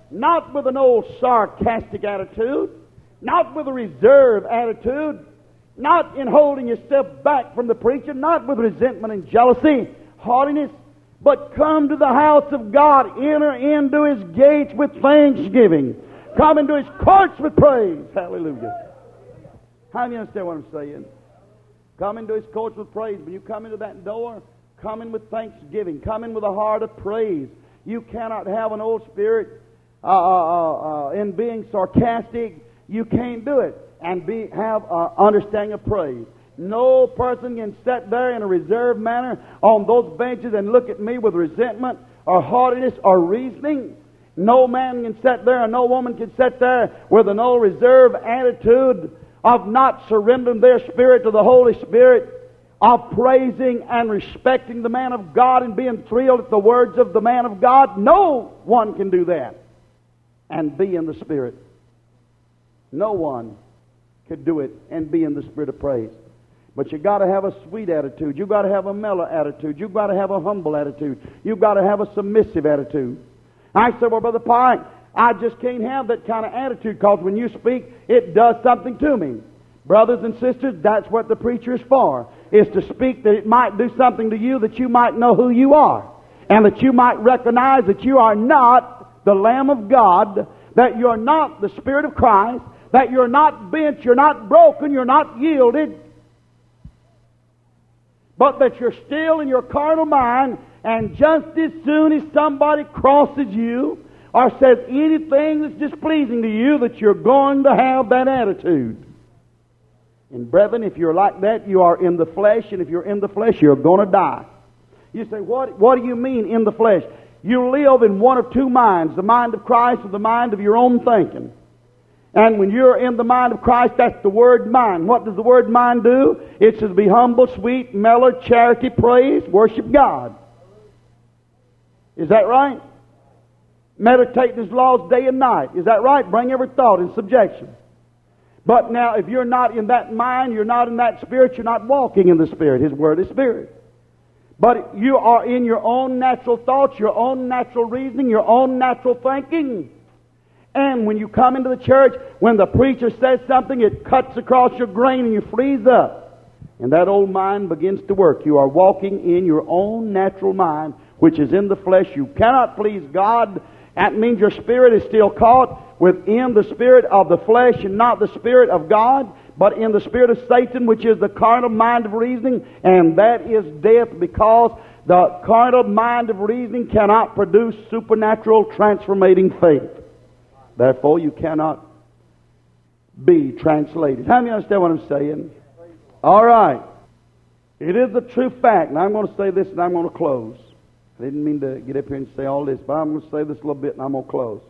S2: not with an old sarcastic attitude, not with a reserved attitude, not in holding yourself back from the preacher, not with resentment and jealousy, haughtiness, but come to the house of God, enter into His gates with thanksgiving, come into His courts with praise. Hallelujah. How do you understand what I'm saying? Come into His courts with praise. When you come into that door, come in with thanksgiving. Come in with a heart of praise. You cannot have an old spirit uh, uh, uh, in being sarcastic. You can't do it and be have an understanding of praise. No person can sit there in a reserved manner on those benches and look at me with resentment or haughtiness or reasoning. No man can sit there and no woman can sit there with an old reserved attitude of not surrendering their spirit to the Holy Spirit, of praising and respecting the man of God and being thrilled at the words of the man of God. No one can do that and be in the Spirit. No one could do it and be in the spirit of praise. But you've got to have a sweet attitude. You've got to have a mellow attitude. You've got to have a humble attitude. You've got to have a submissive attitude. I said, well, Brother Pike, I just can't have that kind of attitude because when you speak, it does something to me. Brothers and sisters, that's what the preacher is for, is to speak that it might do something to you, that you might know who you are, and that you might recognize that you are not the Lamb of God, that you're not the Spirit of Christ, that you're not bent, you're not broken, you're not yielded, but that you're still in your carnal mind, and just as soon as somebody crosses you or says anything that's displeasing to you, that you're going to have that attitude. And brethren, if you're like that, you are in the flesh, and if you're in the flesh, you're going to die. You say, what, what do you mean in the flesh? You live in one of two minds, the mind of Christ or the mind of your own thinking. And when you're in the mind of Christ, that's the word mind. What does the word mind do? It says be humble, sweet, mellow, charity, praise, worship God. Is that right? Meditate His laws day and night. Is that right? Bring every thought in subjection. But now, if you're not in that mind, you're not in that spirit, you're not walking in the Spirit. His Word is Spirit. But you are in your own natural thoughts, your own natural reasoning, your own natural thinking. And when you come into the church, when the preacher says something, it cuts across your grain and you freeze up. And that old mind begins to work. You are walking in your own natural mind, which is in the flesh. You cannot please God. That means your spirit is still caught within the spirit of the flesh and not the Spirit of God, but in the spirit of Satan, which is the carnal mind of reasoning, and that is death, because the carnal mind of reasoning cannot produce supernatural transformating faith. Therefore, you cannot be translated. How many understand what I'm saying? All right. It is a true fact, and I'm going to say this and I'm going to close. I didn't mean to get up here and say all this, but I'm going to say this a little bit and I'm going to close.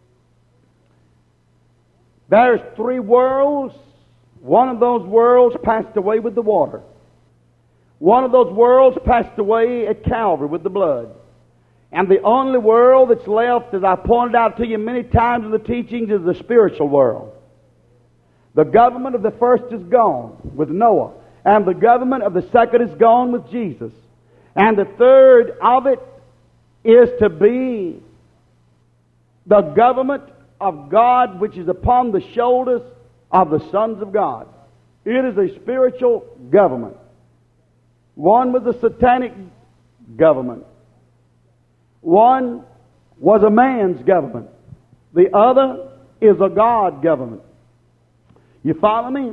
S2: There's three worlds. One of those worlds passed away with the water. One of those worlds passed away at Calvary with the blood. And the only world that's left, as I pointed out to you many times in the teachings, is the spiritual world. The government of the first is gone with Noah, and the government of the second is gone with Jesus. And the third of it is to be the government of God, which is upon the shoulders of the sons of God. It is a spiritual government. One was a satanic government. One was a man's government. The other is a God government. You follow me?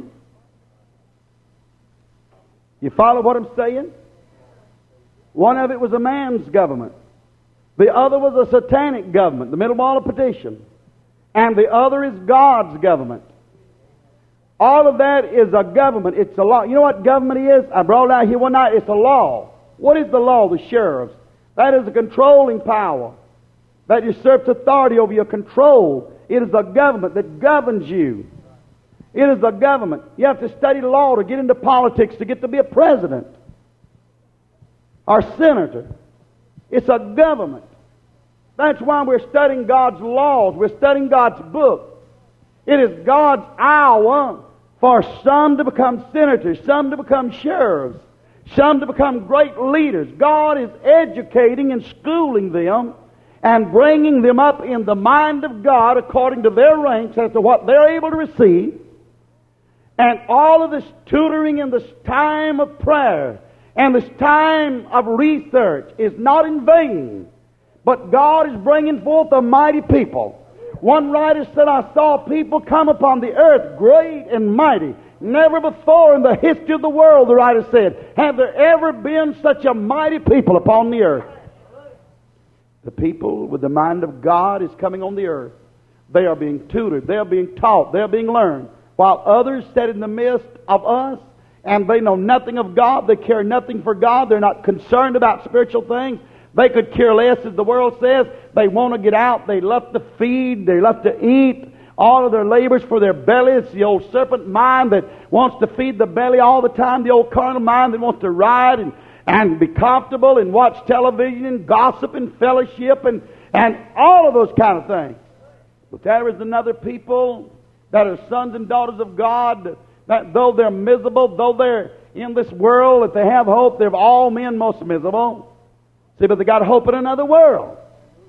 S2: You follow what I'm saying? One of it was a man's government. The other was a satanic government, the middle wall of petition. And the other is God's government. All of that is a government. It's a law. You know what government is? I brought it out here one night. It's a law. What is the law? The sheriffs. That is a controlling power that usurps authority over your control. It is a government that governs you. It is a government. You have to study law to get into politics, to get to be a president or senator. It's a government. That's why we're studying God's laws. We're studying God's book. It is God's hour for some to become senators, some to become sheriffs, some to become great leaders. God is educating and schooling them and bringing them up in the mind of God according to their ranks as to what they're able to receive. And all of this tutoring and this time of prayer and this time of research is not in vain, but God is bringing forth a mighty people. One writer said, I saw people come upon the earth great and mighty. Never before in the history of the world, the writer said, have there ever been such a mighty people upon the earth. The people with the mind of God is coming on the earth. They are being tutored. They are being taught. They are being learned. While others sit in the midst of us and they know nothing of God, they care nothing for God, they're not concerned about spiritual things, they could care less, as the world says. They want to get out, they love to feed, they love to eat, all of their labors for their belly. It's the old serpent mind that wants to feed the belly all the time, the old carnal mind that wants to ride and, and be comfortable and watch television and gossip and fellowship and, and all of those kind of things. But there is another people that are sons and daughters of God, that though they're miserable, though they're in this world, that they have hope, they're all men most miserable. See, but they got hope in another world.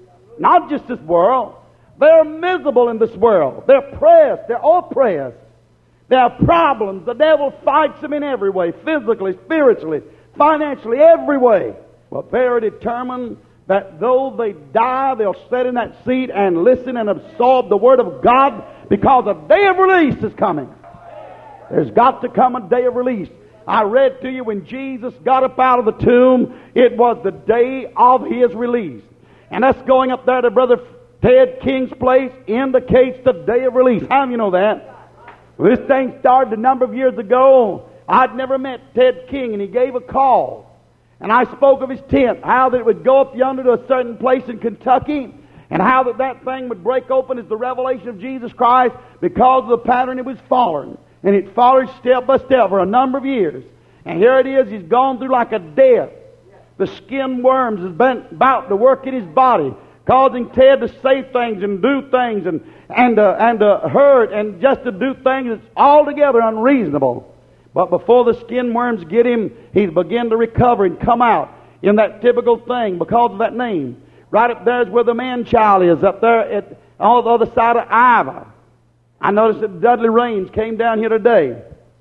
S2: Not just this world. They're miserable in this world. They're pressed. They're oppressed. They have problems. The devil fights them in every way, physically, spiritually, financially, every way. But they're determined that though they die, they'll sit in that seat and listen and absorb the Word of God, because a day of release is coming. There's got to come a day of release. I read to you when Jesus got up out of the tomb, it was the day of His release. And us going up there to Brother Ted King's place indicates the day of release. How do you know that? Well, this thing started a number of years ago. I'd never met Ted King, and he gave a call. And I spoke of his tent, how that it would go up yonder to a certain place in Kentucky, and how that that thing would break open as the revelation of Jesus Christ because of the pattern it was following. And it followed step by step for a number of years. And here it is, he's gone through like a death. The skin worms has been about to work in his body, causing Ted to say things and do things and and uh, and uh, hurt and just to do things that's altogether unreasonable. But before the skin worms get him, he's begun to recover and come out in that typical thing because of that name. Right up there is where the man-child is, up there at on the other side of Ivor. I noticed that Dudley Raines came down here today.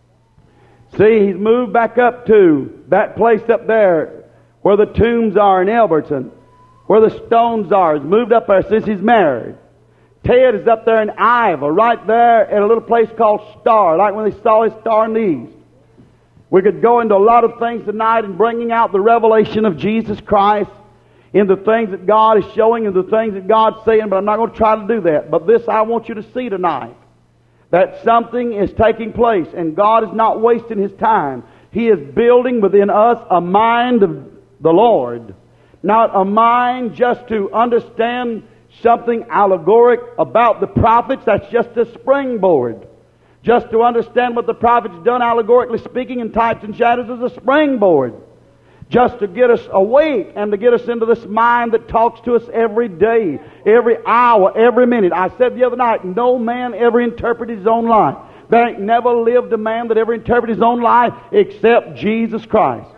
S2: See, he's moved back up to that place up there where the tombs are in Elberton, where the stones are. He's moved up there since he's married. Ted is up there in Ivor, right there at a little place called Star, like when they saw his star in the east. We could go into a lot of things tonight in bringing out the revelation of Jesus Christ in the things that God is showing and the things that God's saying, but I'm not going to try to do that. But this I want you to see tonight, that something is taking place, and God is not wasting His time. He is building within us a mind of the Lord, not a mind just to understand something allegoric about the prophets. That's just a springboard. Just to understand what the prophets done allegorically speaking in types and shadows is a springboard. Just to get us awake and to get us into this mind that talks to us every day, every hour, every minute. I said the other night, no man ever interpreted his own life. There ain't never lived a man that ever interpreted his own life except Jesus Christ.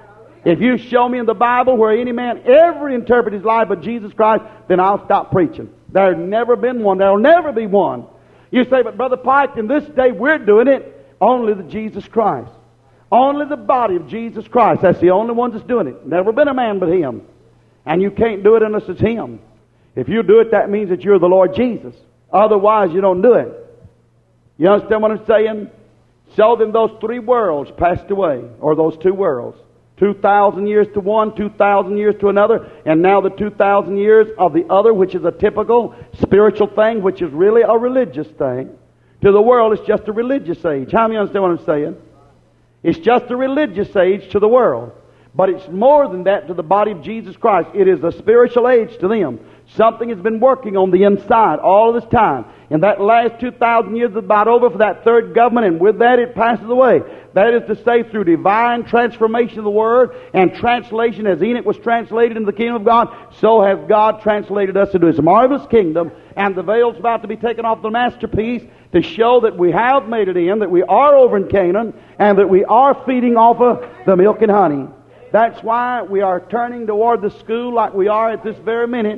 S2: If you show me in the Bible where any man ever interpreted his life but Jesus Christ, then I'll stop preaching. There's never been one. There'll never be one. You say, but Brother Pike, in this day we're doing it. Only the Jesus Christ. Only the body of Jesus Christ. That's the only one that's doing it. Never been a man but Him. And you can't do it unless it's Him. If you do it, that means that you're the Lord Jesus. Otherwise, you don't do it. You understand what I'm saying? So then those three worlds passed away, or those two worlds. Two thousand years to one, two thousand years to another, and now the two thousand years of the other, which is a typical spiritual thing, which is really a religious thing. To the world, it's just a religious age. How many understand what I'm saying? It's just a religious age to the world. But it's more than that to the body of Jesus Christ. It is a spiritual age to them. Something has been working on the inside all of this time. And that last two thousand years is about over for that third government, and with that it passes away. That is to say, through divine transformation of the Word and translation, as Enoch was translated into the kingdom of God, so has God translated us into His marvelous kingdom, and the veil's about to be taken off the masterpiece to show that we have made it in, that we are over in Canaan, and that we are feeding off of the milk and honey. That's why we are turning toward the school like we are at this very minute.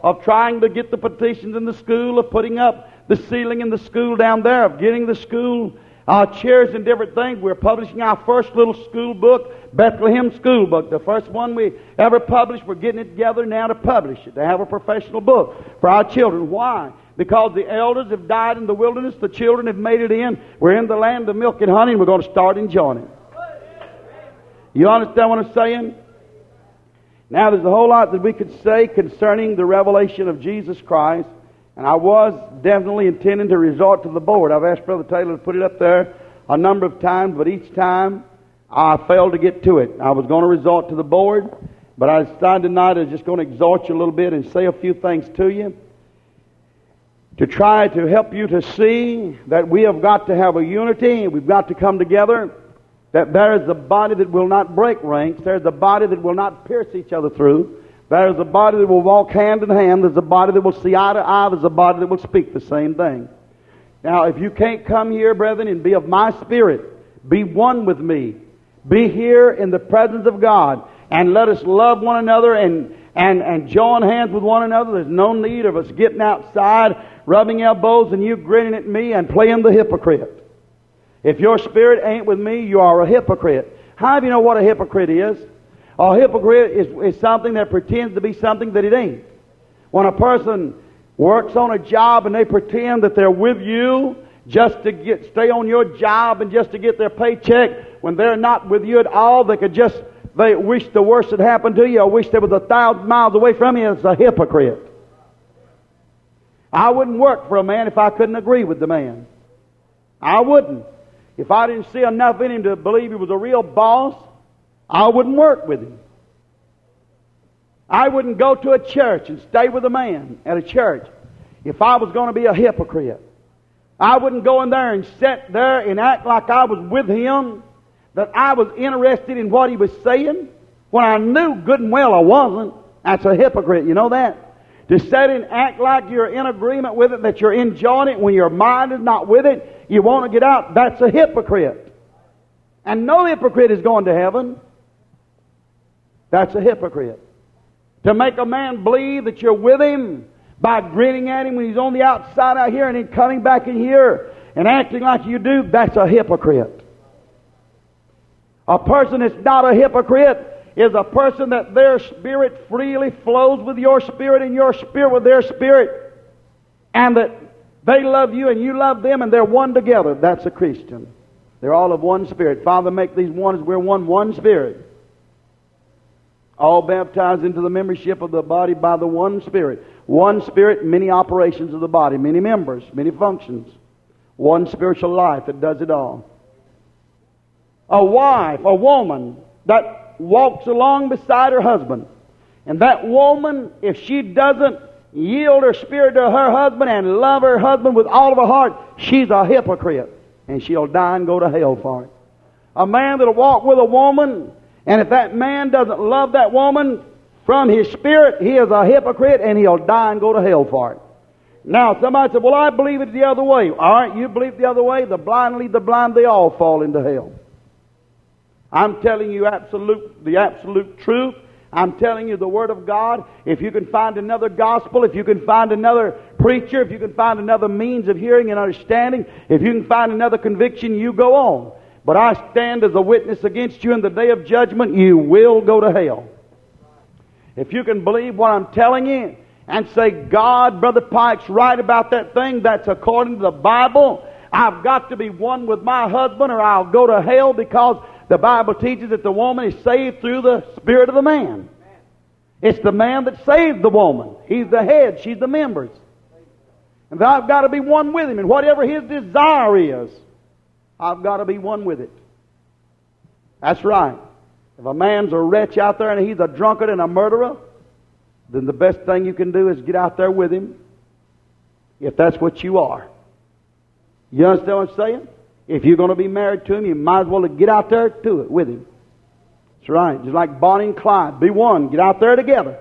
S2: of trying to get the petitions in the school, of putting up the ceiling in the school down there, of getting the school uh, chairs and different things. We're publishing our first little school book, Bethlehem School Book. The first one we ever published. We're getting it together now to publish it, to have a professional book for our children. Why? Because the elders have died in the wilderness, the children have made it in. We're in the land of milk and honey, and we're going to start enjoying it. You understand what I'm saying? Now, there's a whole lot that we could say concerning the revelation of Jesus Christ, and I was definitely intending to resort to the board. I've asked Brother Taylor to put it up there a number of times, but each time I failed to get to it. I was going to resort to the board, but I decided tonight I was just going to exhort you a little bit and say a few things to you to try to help you to see that we have got to have a unity, we've got to come together, that there is a body that will not break ranks, there's a body that will not pierce each other through, there's a body that will walk hand in hand, there's a body that will see eye to eye, there's a body that will speak the same thing. Now, if you can't come here, brethren, and be of my spirit, be one with me, be here in the presence of God, and let us love one another and, and, and join hands with one another. There's no need of us getting outside, rubbing elbows, and you grinning at me and playing the hypocrite. If your spirit ain't with me, you are a hypocrite. How do you know what a hypocrite is? A hypocrite is, is something that pretends to be something that it ain't. When a person works on a job and they pretend that they're with you just to get stay on your job and just to get their paycheck, when they're not with you at all, they could just they wish the worst had happened to you or wish they was a thousand miles away from you. It's a hypocrite. I wouldn't work for a man if I couldn't agree with the man. I wouldn't. If I didn't see enough in him to believe he was a real boss, I wouldn't work with him. I wouldn't go to a church and stay with a man at a church if I was going to be a hypocrite. I wouldn't go in there and sit there and act like I was with him, that I was interested in what he was saying, when I knew good and well I wasn't. That's a hypocrite, you know that? To sit and act like you're in agreement with it, that you're enjoying it, when your mind is not with it, you want to get out, that's a hypocrite. And no hypocrite is going to heaven. That's a hypocrite. To make a man believe that you're with him by grinning at him when he's on the outside out here and then coming back in here and acting like you do, that's a hypocrite. A person that's not a hypocrite is a person that their spirit freely flows with your spirit and your spirit with their spirit, and that they love you and you love them and they're one together. That's a Christian. They're all of one spirit. Father, make these one as we're one, one spirit. All baptized into the membership of the body by the one Spirit. One Spirit, many operations of the body, many members, many functions. One spiritual life that does it all. A wife, a woman that walks along beside her husband. And that woman, if she doesn't yield her spirit to her husband and love her husband with all of her heart, she's a hypocrite. And she'll die and go to hell for it. A man that'll walk with a woman, and if that man doesn't love that woman from his spirit, he is a hypocrite and he'll die and go to hell for it. Now, somebody said, well, I believe it the other way. All right, you believe the other way. The blind lead the blind. They all fall into hell. I'm telling you absolute, the absolute truth. I'm telling you the Word of God. If you can find another gospel, if you can find another preacher, if you can find another means of hearing and understanding, if you can find another conviction, you go on. But I stand as a witness against you in the day of judgment. You will go to hell. If you can believe what I'm telling you and say, God, Brother Pike's right about that thing, that's according to the Bible, I've got to be one with my husband or I'll go to hell, because the Bible teaches that the woman is saved through the spirit of the man. It's the man that saves the woman. He's the head, she's the members. And I've got to be one with him. And whatever his desire is, I've got to be one with it. That's right. If a man's a wretch out there and he's a drunkard and a murderer, then the best thing you can do is get out there with him, if that's what you are. You understand what I'm saying? If you're going to be married to him, you might as well get out there to it with him. That's right. Just like Bonnie and Clyde. Be one. Get out there together.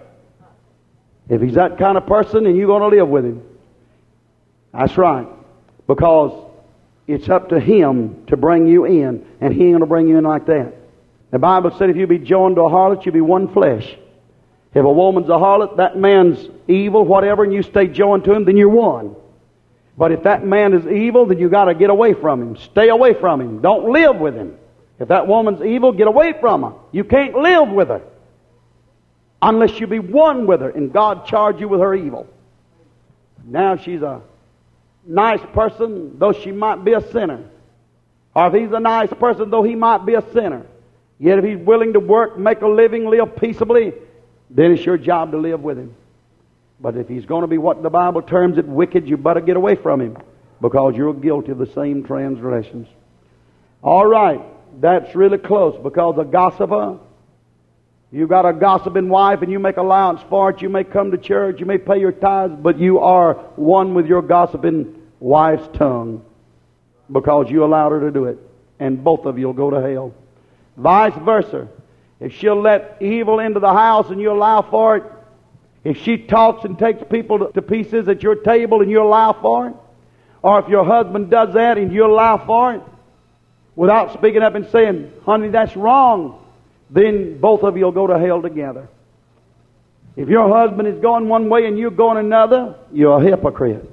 S2: If he's that kind of person, then you're going to live with him. That's right. Because it's up to him to bring you in, and he ain't going to bring you in like that. The Bible said if you be joined to a harlot, you be one flesh. If a woman's a harlot, that man's evil, whatever, and you stay joined to him, then you're one. But if that man is evil, then you got to get away from him. Stay away from him. Don't live with him. If that woman's evil, get away from her. You can't live with her unless you be one with her, and God charge you with her evil. Now she's a nice person, though she might be a sinner. Or if he's a nice person, though he might be a sinner. Yet if he's willing to work, make a living, live peaceably, then it's your job to live with him. But if he's going to be what the Bible terms it wicked, you better get away from him, because you're guilty of the same transgressions. All right, that's really close, because a gossiper, you got a gossiping wife and you make allowance for it. You may come to church, you may pay your tithes, but you are one with your gossiping wife's tongue, because you allowed her to do it. And both of you will go to hell. Vice versa. If she'll let evil into the house and you allow for it, if she talks and takes people to pieces at your table and you allow for it, or if your husband does that and you allow for it, without speaking up and saying, honey, that's wrong, then both of you will go to hell together. If your husband is going one way and you're going another, you're a hypocrite.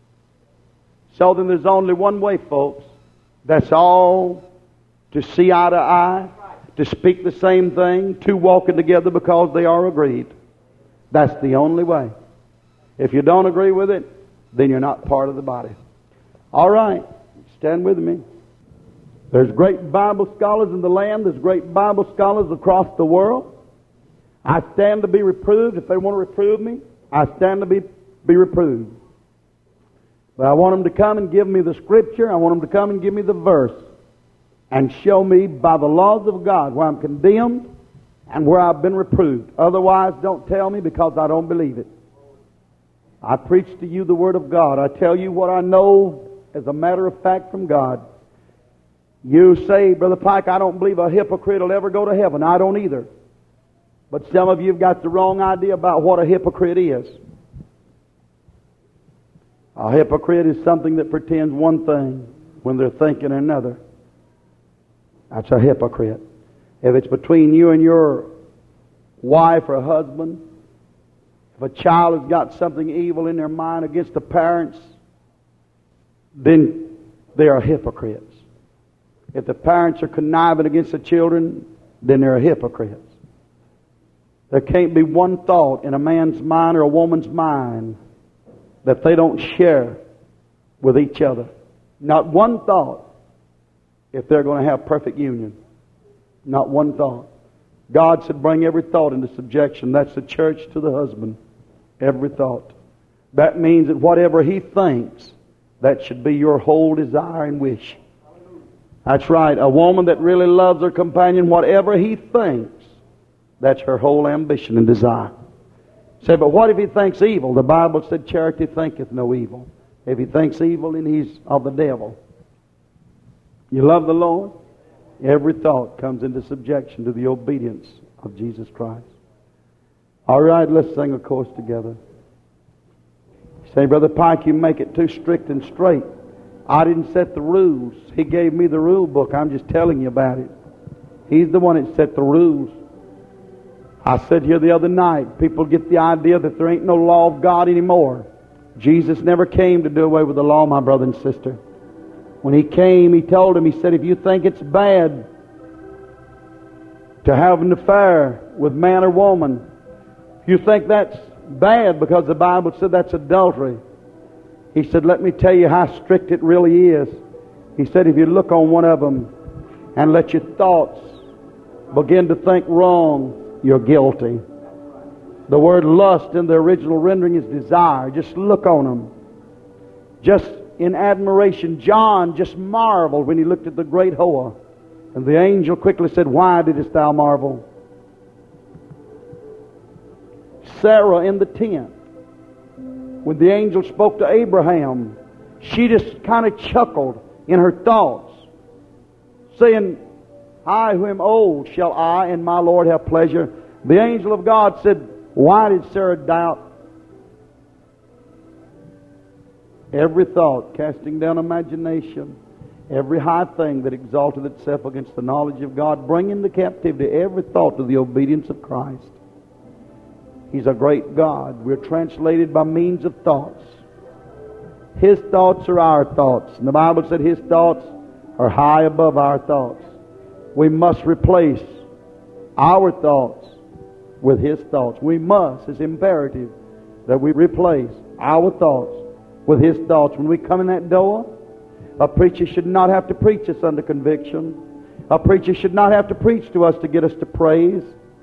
S2: So then there's only one way, folks. That's all, to see eye to eye, to speak the same thing, two walking together because they are agreed. That's the only way. If you don't agree with it, then you're not part of the body. All right, stand with me. There's great Bible scholars in the land. There's great Bible scholars across the world. I stand to be reproved. If they want to reprove me, I stand to be, be reproved. But I want them to come and give me the Scripture. I want them to come and give me the verse and show me by the laws of God where I'm condemned and where I've been reproved. Otherwise, don't tell me, because I don't believe it. I preach to you the Word of God. I tell you what I know as a matter of fact from God. You say, Brother Pike, I don't believe a hypocrite will ever go to heaven. I don't either. But some of you have got the wrong idea about what a hypocrite is. A hypocrite is something that pretends one thing when they're thinking another. That's a hypocrite. If it's between you and your wife or husband, if a child has got something evil in their mind against the parents, then they are hypocrites. If the parents are conniving against the children, then they're hypocrites. There can't be one thought in a man's mind or a woman's mind that they don't share with each other. Not one thought, if they're going to have perfect union. Not one thought. God said, bring every thought into subjection. That's the church to the husband. Every thought. That means that whatever he thinks, that should be your whole desire and wish. That's right. A woman that really loves her companion, whatever he thinks, that's her whole ambition and desire. Say, but what if he thinks evil? The Bible said, charity thinketh no evil. If he thinks evil, then he's of the devil. You love the Lord? Every thought comes into subjection to the obedience of Jesus Christ. All right, let's sing a chorus together. Say, Brother Pike, you make it too strict and straight. I didn't set the rules. He gave me the rule book. I'm just telling you about it. He's the one that set the rules. I said here the other night, people get the idea that there ain't no law of God anymore. Jesus never came to do away with the law, my brother and sister. When He came, He told him, He said, if you think it's bad to have an affair with man or woman, if you think that's bad because the Bible said that's adultery, He said, let me tell you how strict it really is. He said, if you look on one of them and let your thoughts begin to think wrong, you're guilty. The word lust in the original rendering is desire. Just look on them. Just in admiration. John just marveled when he looked at the great hoe. And the angel quickly said, why didst thou marvel? Sarah in the tent, when the angel spoke to Abraham, she just kind of chuckled in her thoughts, saying, I who am old, shall I and my Lord have pleasure? The angel of God said, why did Sarah doubt? Every thought, casting down imagination, every high thing that exalted itself against the knowledge of God, bring into captivity every thought to the obedience of Christ. He's a great God. We're translated by means of thoughts. His thoughts are our thoughts. And the Bible said His thoughts are high above our thoughts. We must replace our thoughts with His thoughts. We must. It's imperative that we replace our thoughts with His thoughts. When we come in that door, a preacher should not have to preach us under conviction. A preacher should not have to preach to us to get us to praise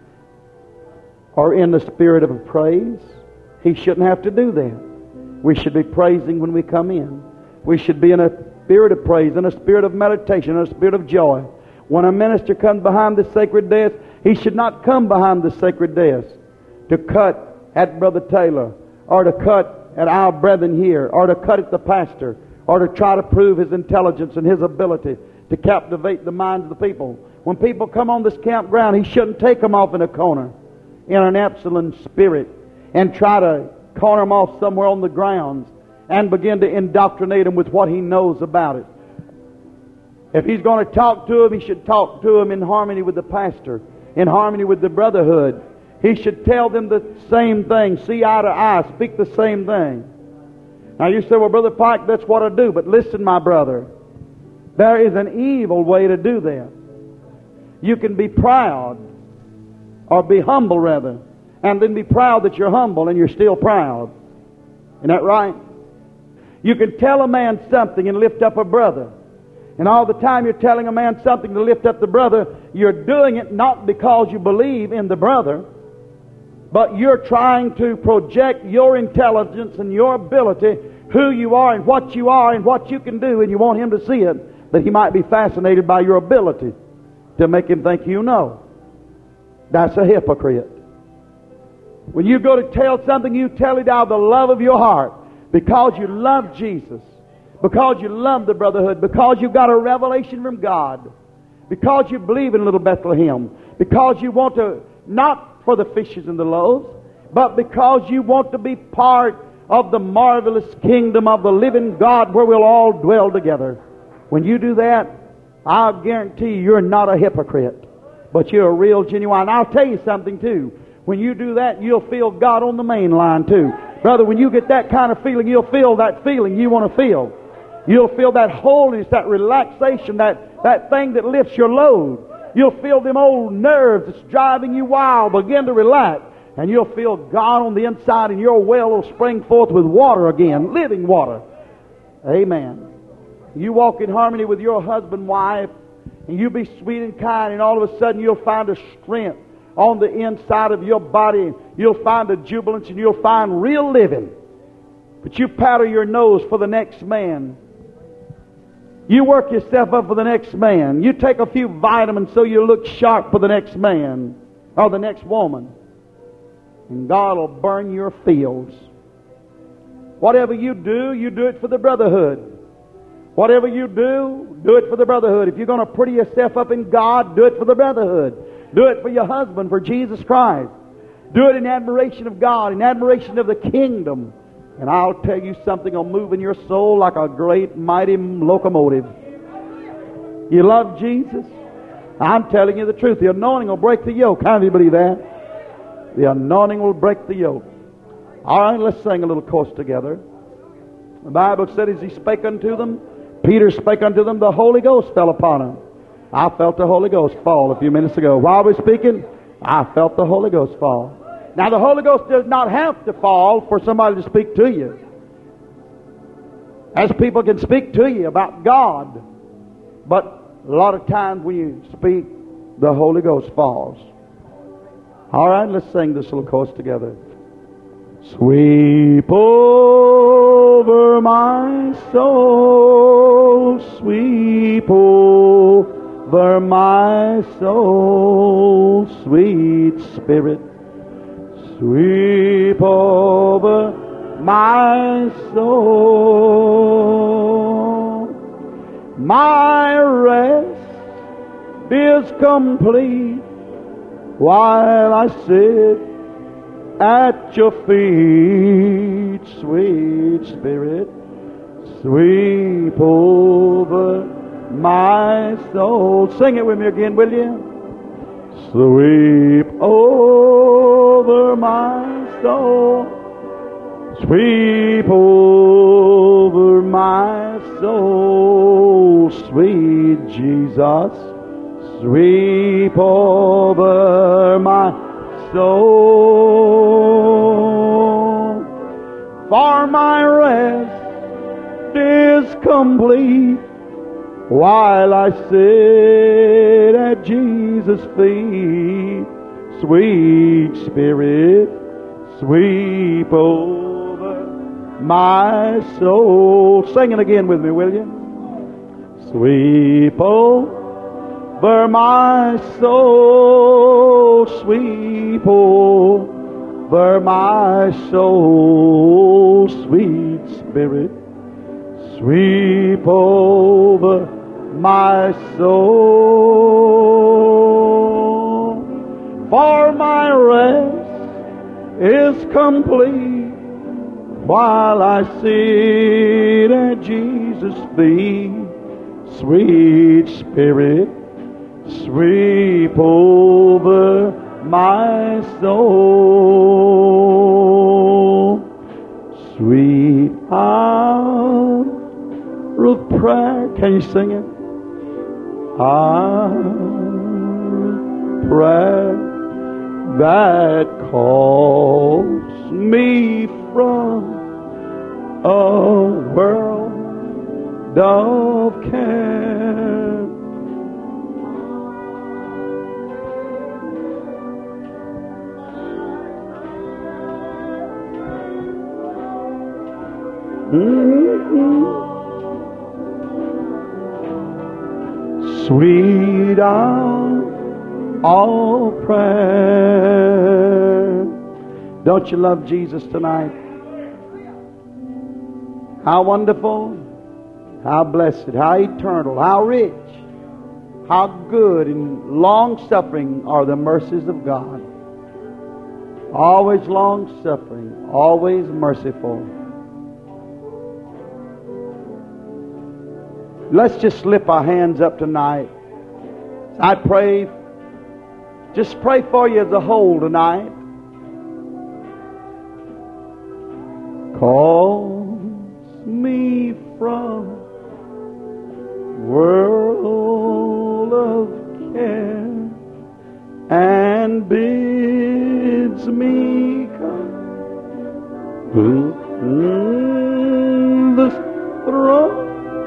S2: or in the spirit of praise. He shouldn't have to do that. We should be praising when we come in. We should be in a spirit of praise, in a spirit of meditation, in a spirit of joy. When a minister comes behind the sacred desk, he should not come behind the sacred desk to cut at Brother Taylor, or to cut at our brethren here, or to cut at the pastor, or to try to prove his intelligence and his ability to captivate the minds of the people. When people come on this campground, he shouldn't take them off in a corner in an Absalom spirit and try to corner them off somewhere on the grounds and begin to indoctrinate them with what he knows about it. If he's going to talk to them, he should talk to them in harmony with the pastor, in harmony with the brotherhood. He should tell them the same thing, see eye to eye, speak the same thing. Now you say, well, Brother Pike, that's what I do. But listen, my brother, there is an evil way to do that. You can be proud, or be humble rather, and then be proud that you're humble and you're still proud. Isn't that right? You can tell a man something and lift up a brother. And all the time you're telling a man something to lift up the brother, you're doing it not because you believe in the brother, but you're trying to project your intelligence and your ability, who you are and what you are and what you can do, and you want him to see it, that he might be fascinated by your ability to make him think you know. That's a hypocrite. When you go to tell something, you tell it out of the love of your heart, because you love Jesus, because you love the brotherhood, because you've got a revelation from God, because you believe in little Bethlehem, because you want to, not for the fishes and the loaves, but because you want to be part of the marvelous kingdom of the living God where we'll all dwell together. When you do that, I'll guarantee you you're not a hypocrite, but you're a real genuine. I'll tell you something too. When you do that, you'll feel God on the main line too. Brother, when you get that kind of feeling, you'll feel that feeling you want to feel. You'll feel that wholeness, that relaxation, that, that thing that lifts your load. You'll feel them old nerves that's driving you wild begin to relax. And you'll feel God on the inside, and your well will spring forth with water again, living water. Amen. You walk in harmony with your husband, wife, and you be sweet and kind, and all of a sudden you'll find a strength on the inside of your body. You'll find a jubilance, and you'll find real living. But you powder your nose for the next man. You work yourself up for the next man. You take a few vitamins so you look sharp for the next man or the next woman. And God will burn your fields. Whatever you do, you do it for the brotherhood. Whatever you do, do it for the brotherhood. If you're going to pretty yourself up in God, do it for the brotherhood. Do it for your husband, for Jesus Christ. Do it in admiration of God, in admiration of the kingdom. And I'll tell you something will move in your soul like a great, mighty locomotive. You love Jesus? I'm telling you the truth. The anointing will break the yoke. How do you believe that? The anointing will break the yoke. All right, let's sing a little chorus together. The Bible said as he spake unto them, Peter spake unto them, the Holy Ghost fell upon him. I felt the Holy Ghost fall a few minutes ago. While we're speaking, I felt the Holy Ghost fall. Now, the Holy Ghost does not have to fall for somebody to speak to you. As people can speak to you about God. But a lot of times when you speak, the Holy Ghost falls. All right, let's sing this little chorus together. Sweep over my soul, sweep over my soul, sweet Spirit. Sweep over my soul. My rest is complete while I sit at your feet, sweet Spirit. Sweep over my soul. Sing it with me again, will you? Sweep over my soul. Sweep over my soul, sweet Jesus. Sweep over my soul. For my rest is complete while I sit at Jesus' feet. Sweet Spirit, sweep over my soul. Sing it again with me, will you? Sweep over my soul, sweep over my soul, sweet Spirit, sweep over my soul. For my rest is complete while I sit at Jesus' feet. Sweet Spirit, sweep over my soul. Sweet hour of prayer. Can you sing it? Hour of prayer that calls me from a world of care. Mm-hmm. Sweet hour of prayer. Don't you love Jesus tonight? How wonderful, how blessed, how eternal, how rich, how good and long-suffering are the mercies of God. Always long-suffering, always merciful. Let's just lift our hands up tonight. I pray, just pray for you as a whole tonight. Calls me from world of care and bids me come to the throne.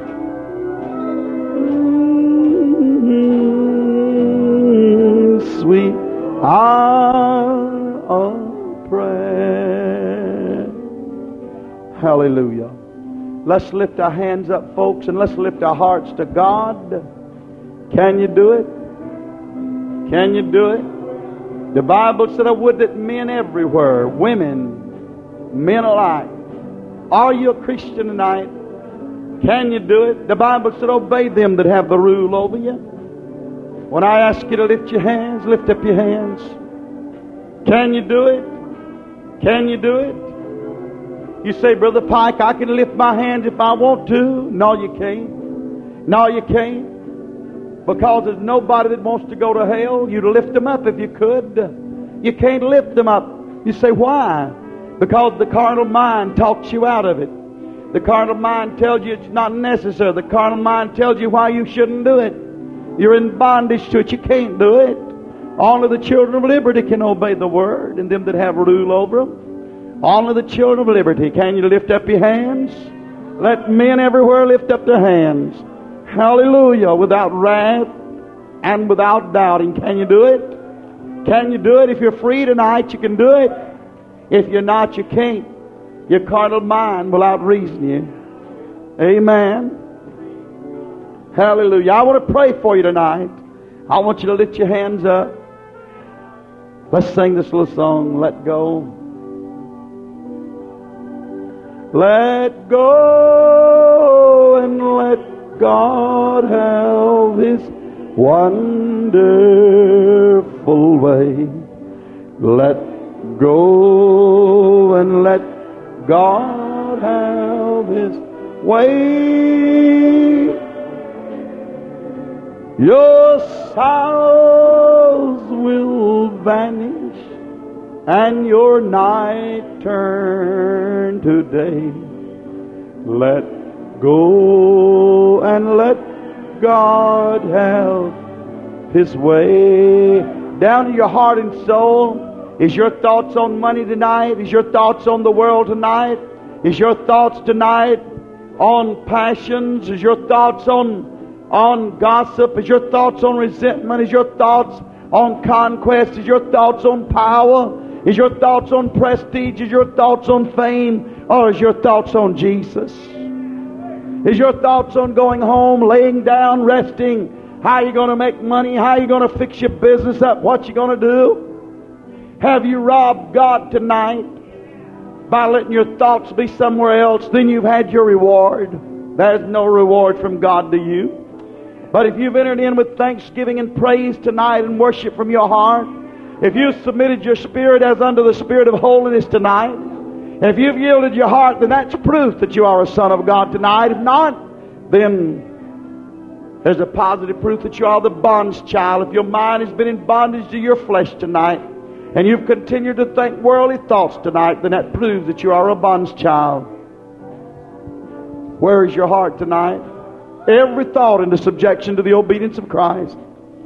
S2: Sweet hour of prayer. Hallelujah. Let's lift our hands up, folks, and let's lift our hearts to God. Can you do it? Can you do it? The Bible said, I would that men everywhere, women, men alike. Are you a Christian tonight? Can you do it? The Bible said, obey them that have the rule over you. When I ask you to lift your hands, lift up your hands. Can you do it? Can you do it? You say, Brother Pike, I can lift my hands if I want to. No, you can't. No, you can't. Because there's nobody that wants to go to hell. You'd lift them up if you could. You can't lift them up. You say, why? Because the carnal mind talks you out of it. The carnal mind tells you it's not necessary. The carnal mind tells you why you shouldn't do it. You're in bondage to it. You can't do it. Only the children of liberty can obey the word, and them that have rule over them. Only the children of liberty. Can you lift up your hands? Let men everywhere lift up their hands. Hallelujah. Without wrath and without doubting. Can you do it? Can you do it? If you're free tonight, you can do it. If you're not, you can't. Your carnal mind will outreason you. Amen. Hallelujah. I want to pray for you tonight. I want you to lift your hands up. Let's sing this little song, Let Go. Let go and let God have His wonderful way. Let go and let God have His way. Your sorrows will vanish and your night turn to day. Let go and let God have His way. Down in your heart and soul, is your thoughts on money tonight? Is your thoughts on the world tonight? Is your thoughts tonight on passions? Is your thoughts on, on gossip? Is your thoughts on resentment? Is your thoughts on conquest? Is your thoughts on power? Is your thoughts on prestige? Is your thoughts on fame? Or is your thoughts on Jesus? Is your thoughts on going home, laying down, resting? How are you going to make money? How are you going to fix your business up? What you going to do? Have you robbed God tonight by letting your thoughts be somewhere else? Then you've had your reward. There's no reward from God to you. But if you've entered in with thanksgiving and praise tonight and worship from your heart, if you've submitted your spirit as unto the Spirit of holiness tonight, and if you've yielded your heart, then that's proof that you are a son of God tonight. If not, then there's a positive proof that you are the bond's child. If your mind has been in bondage to your flesh tonight, and you've continued to think worldly thoughts tonight, then that proves that you are a bond's child. Where is your heart tonight? Every thought into subjection to the obedience of Christ.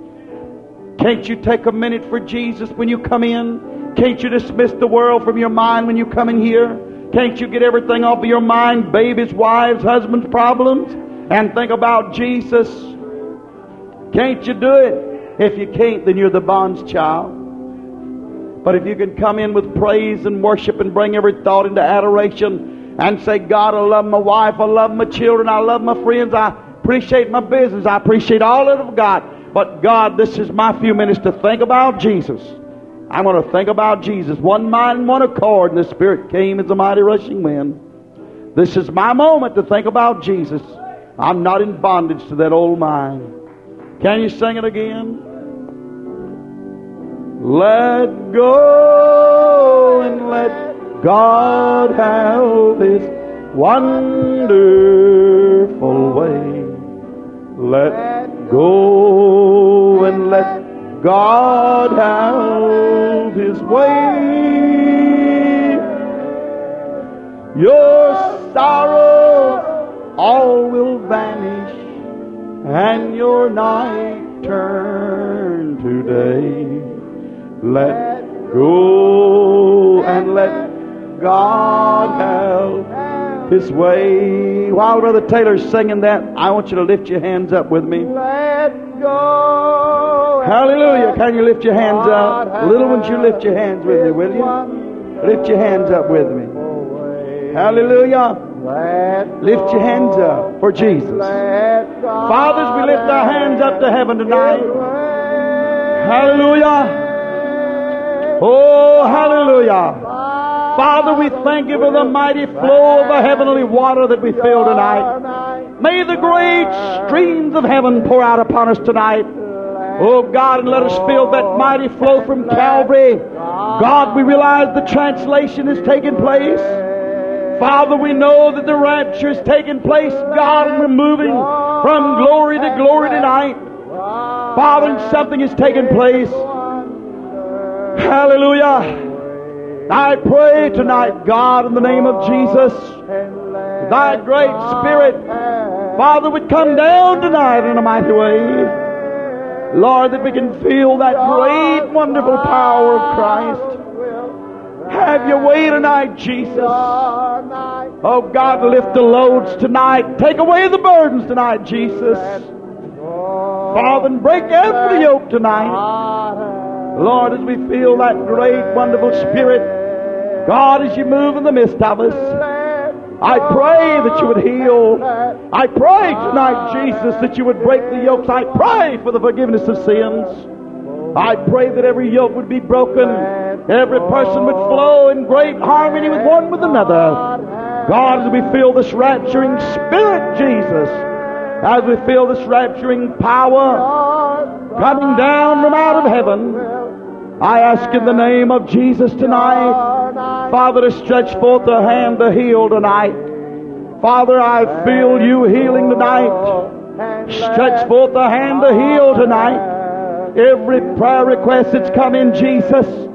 S2: Can't you take a minute for Jesus when you come in? Can't you dismiss the world from your mind when you come in here? Can't you get everything off of your mind, babies, wives, husbands' problems, and think about Jesus? Can't you do it? If you can't, then you're the bond's child. But if you can come in with praise and worship and bring every thought into adoration and say, God, I love my wife, I love my children, I love my friends, I appreciate my business, I appreciate all that I've got. But God, this is my few minutes to think about Jesus. I'm going to think about Jesus. One mind and one accord, and the Spirit came as a mighty rushing wind. This is my moment to think about Jesus. I'm not in bondage to that old mind. Can you sing it again? Let go and let God have His wonderful way. Let go and let God have His way. Your sorrows all will vanish, and your night turn to day. Let go and let God have His way. While Brother Taylor's singing that, I want you to lift your hands up with me.
S3: Let go.
S2: Hallelujah. Can you lift your hands up? Little ones, you lift your hands with me, will you? Lift your hands up with me. Hallelujah. Lift your hands up for Jesus. Fathers, we lift our hands up to heaven tonight. Hallelujah. Oh, hallelujah. Father, we thank you for the mighty flow of the heavenly water that we feel tonight. May the great streams of heaven pour out upon us tonight. Oh God, and let us feel that mighty flow from Calvary. God, we realize the translation is taking place. Father, we know that the rapture is taking place. God, and we're moving from glory to glory tonight. Father, and something is taking place. Hallelujah. I pray tonight, God, in the name of Jesus, Thy great Spirit, Father, would come down tonight in a mighty way. Lord, that we can feel that great, wonderful power of Christ. Have your way tonight, Jesus. Oh, God, lift the loads tonight. Take away the burdens tonight, Jesus. Father, and break every yoke tonight. Lord, as we feel that great, wonderful Spirit, God, as you move in the midst of us, I pray that you would heal. I pray tonight, Jesus, that you would break the yokes. I pray for the forgiveness of sins. I pray that every yoke would be broken. Every person would flow in great harmony with one with another. God, as we feel this rapturing Spirit, Jesus, as we feel this rapturing power coming down from out of heaven, I ask in the name of Jesus tonight, Father, to stretch forth the hand to heal tonight. Father, I feel you healing tonight. Stretch forth the hand to heal tonight. Every prayer request that's come in, Jesus,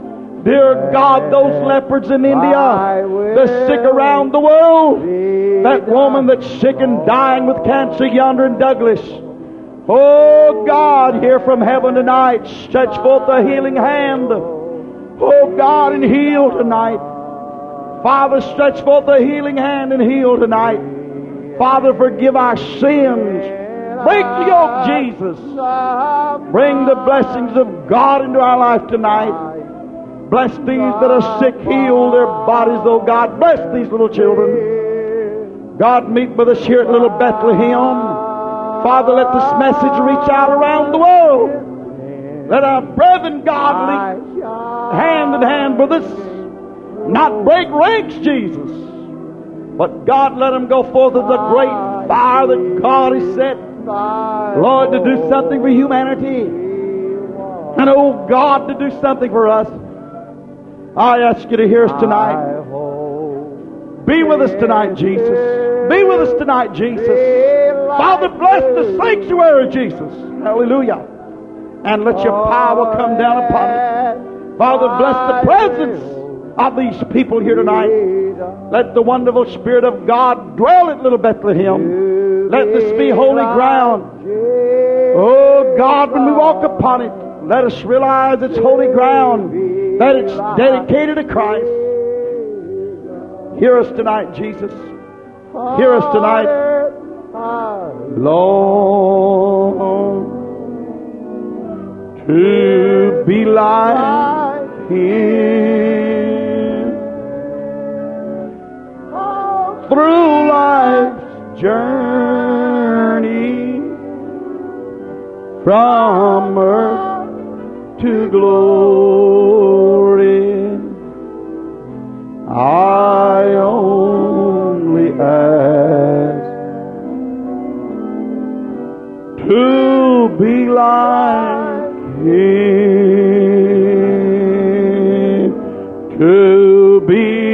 S2: Dear God, those leopards in India, the sick around the world, that woman that's sick and dying with cancer yonder in Douglas. Oh God, hear from heaven tonight. Stretch forth the healing hand. Oh God, and heal tonight. Father, stretch forth the healing hand and heal tonight. Father, forgive our sins. Break the yoke, Jesus. Bring the blessings of God into our life tonight. Bless these that are sick. Heal their bodies, oh God. Bless these little children. God, meet with us here at Little Bethlehem. Father, let this message reach out around the world. Let our brethren, God, lead hand in hand with us. Not break ranks, Jesus. But God, let them go forth as a great fire that God has set. Lord, to do something for humanity. And oh God, to do something for us. I ask you to hear us tonight. Be with us tonight, Jesus. Be with us tonight, Jesus. Father, bless the sanctuary, Jesus. Hallelujah. And let your power come down upon it. Father, bless the presence of these people here tonight. Let the wonderful Spirit of God dwell at Little Bethlehem. Let this be holy ground. Oh God, when we walk upon it, let us realize it's holy ground, that it's dedicated to Christ. Hear us tonight, Jesus. Hear us tonight. Lord, to be like Him through life's journey from earth to glory. I only ask to be like Him, to be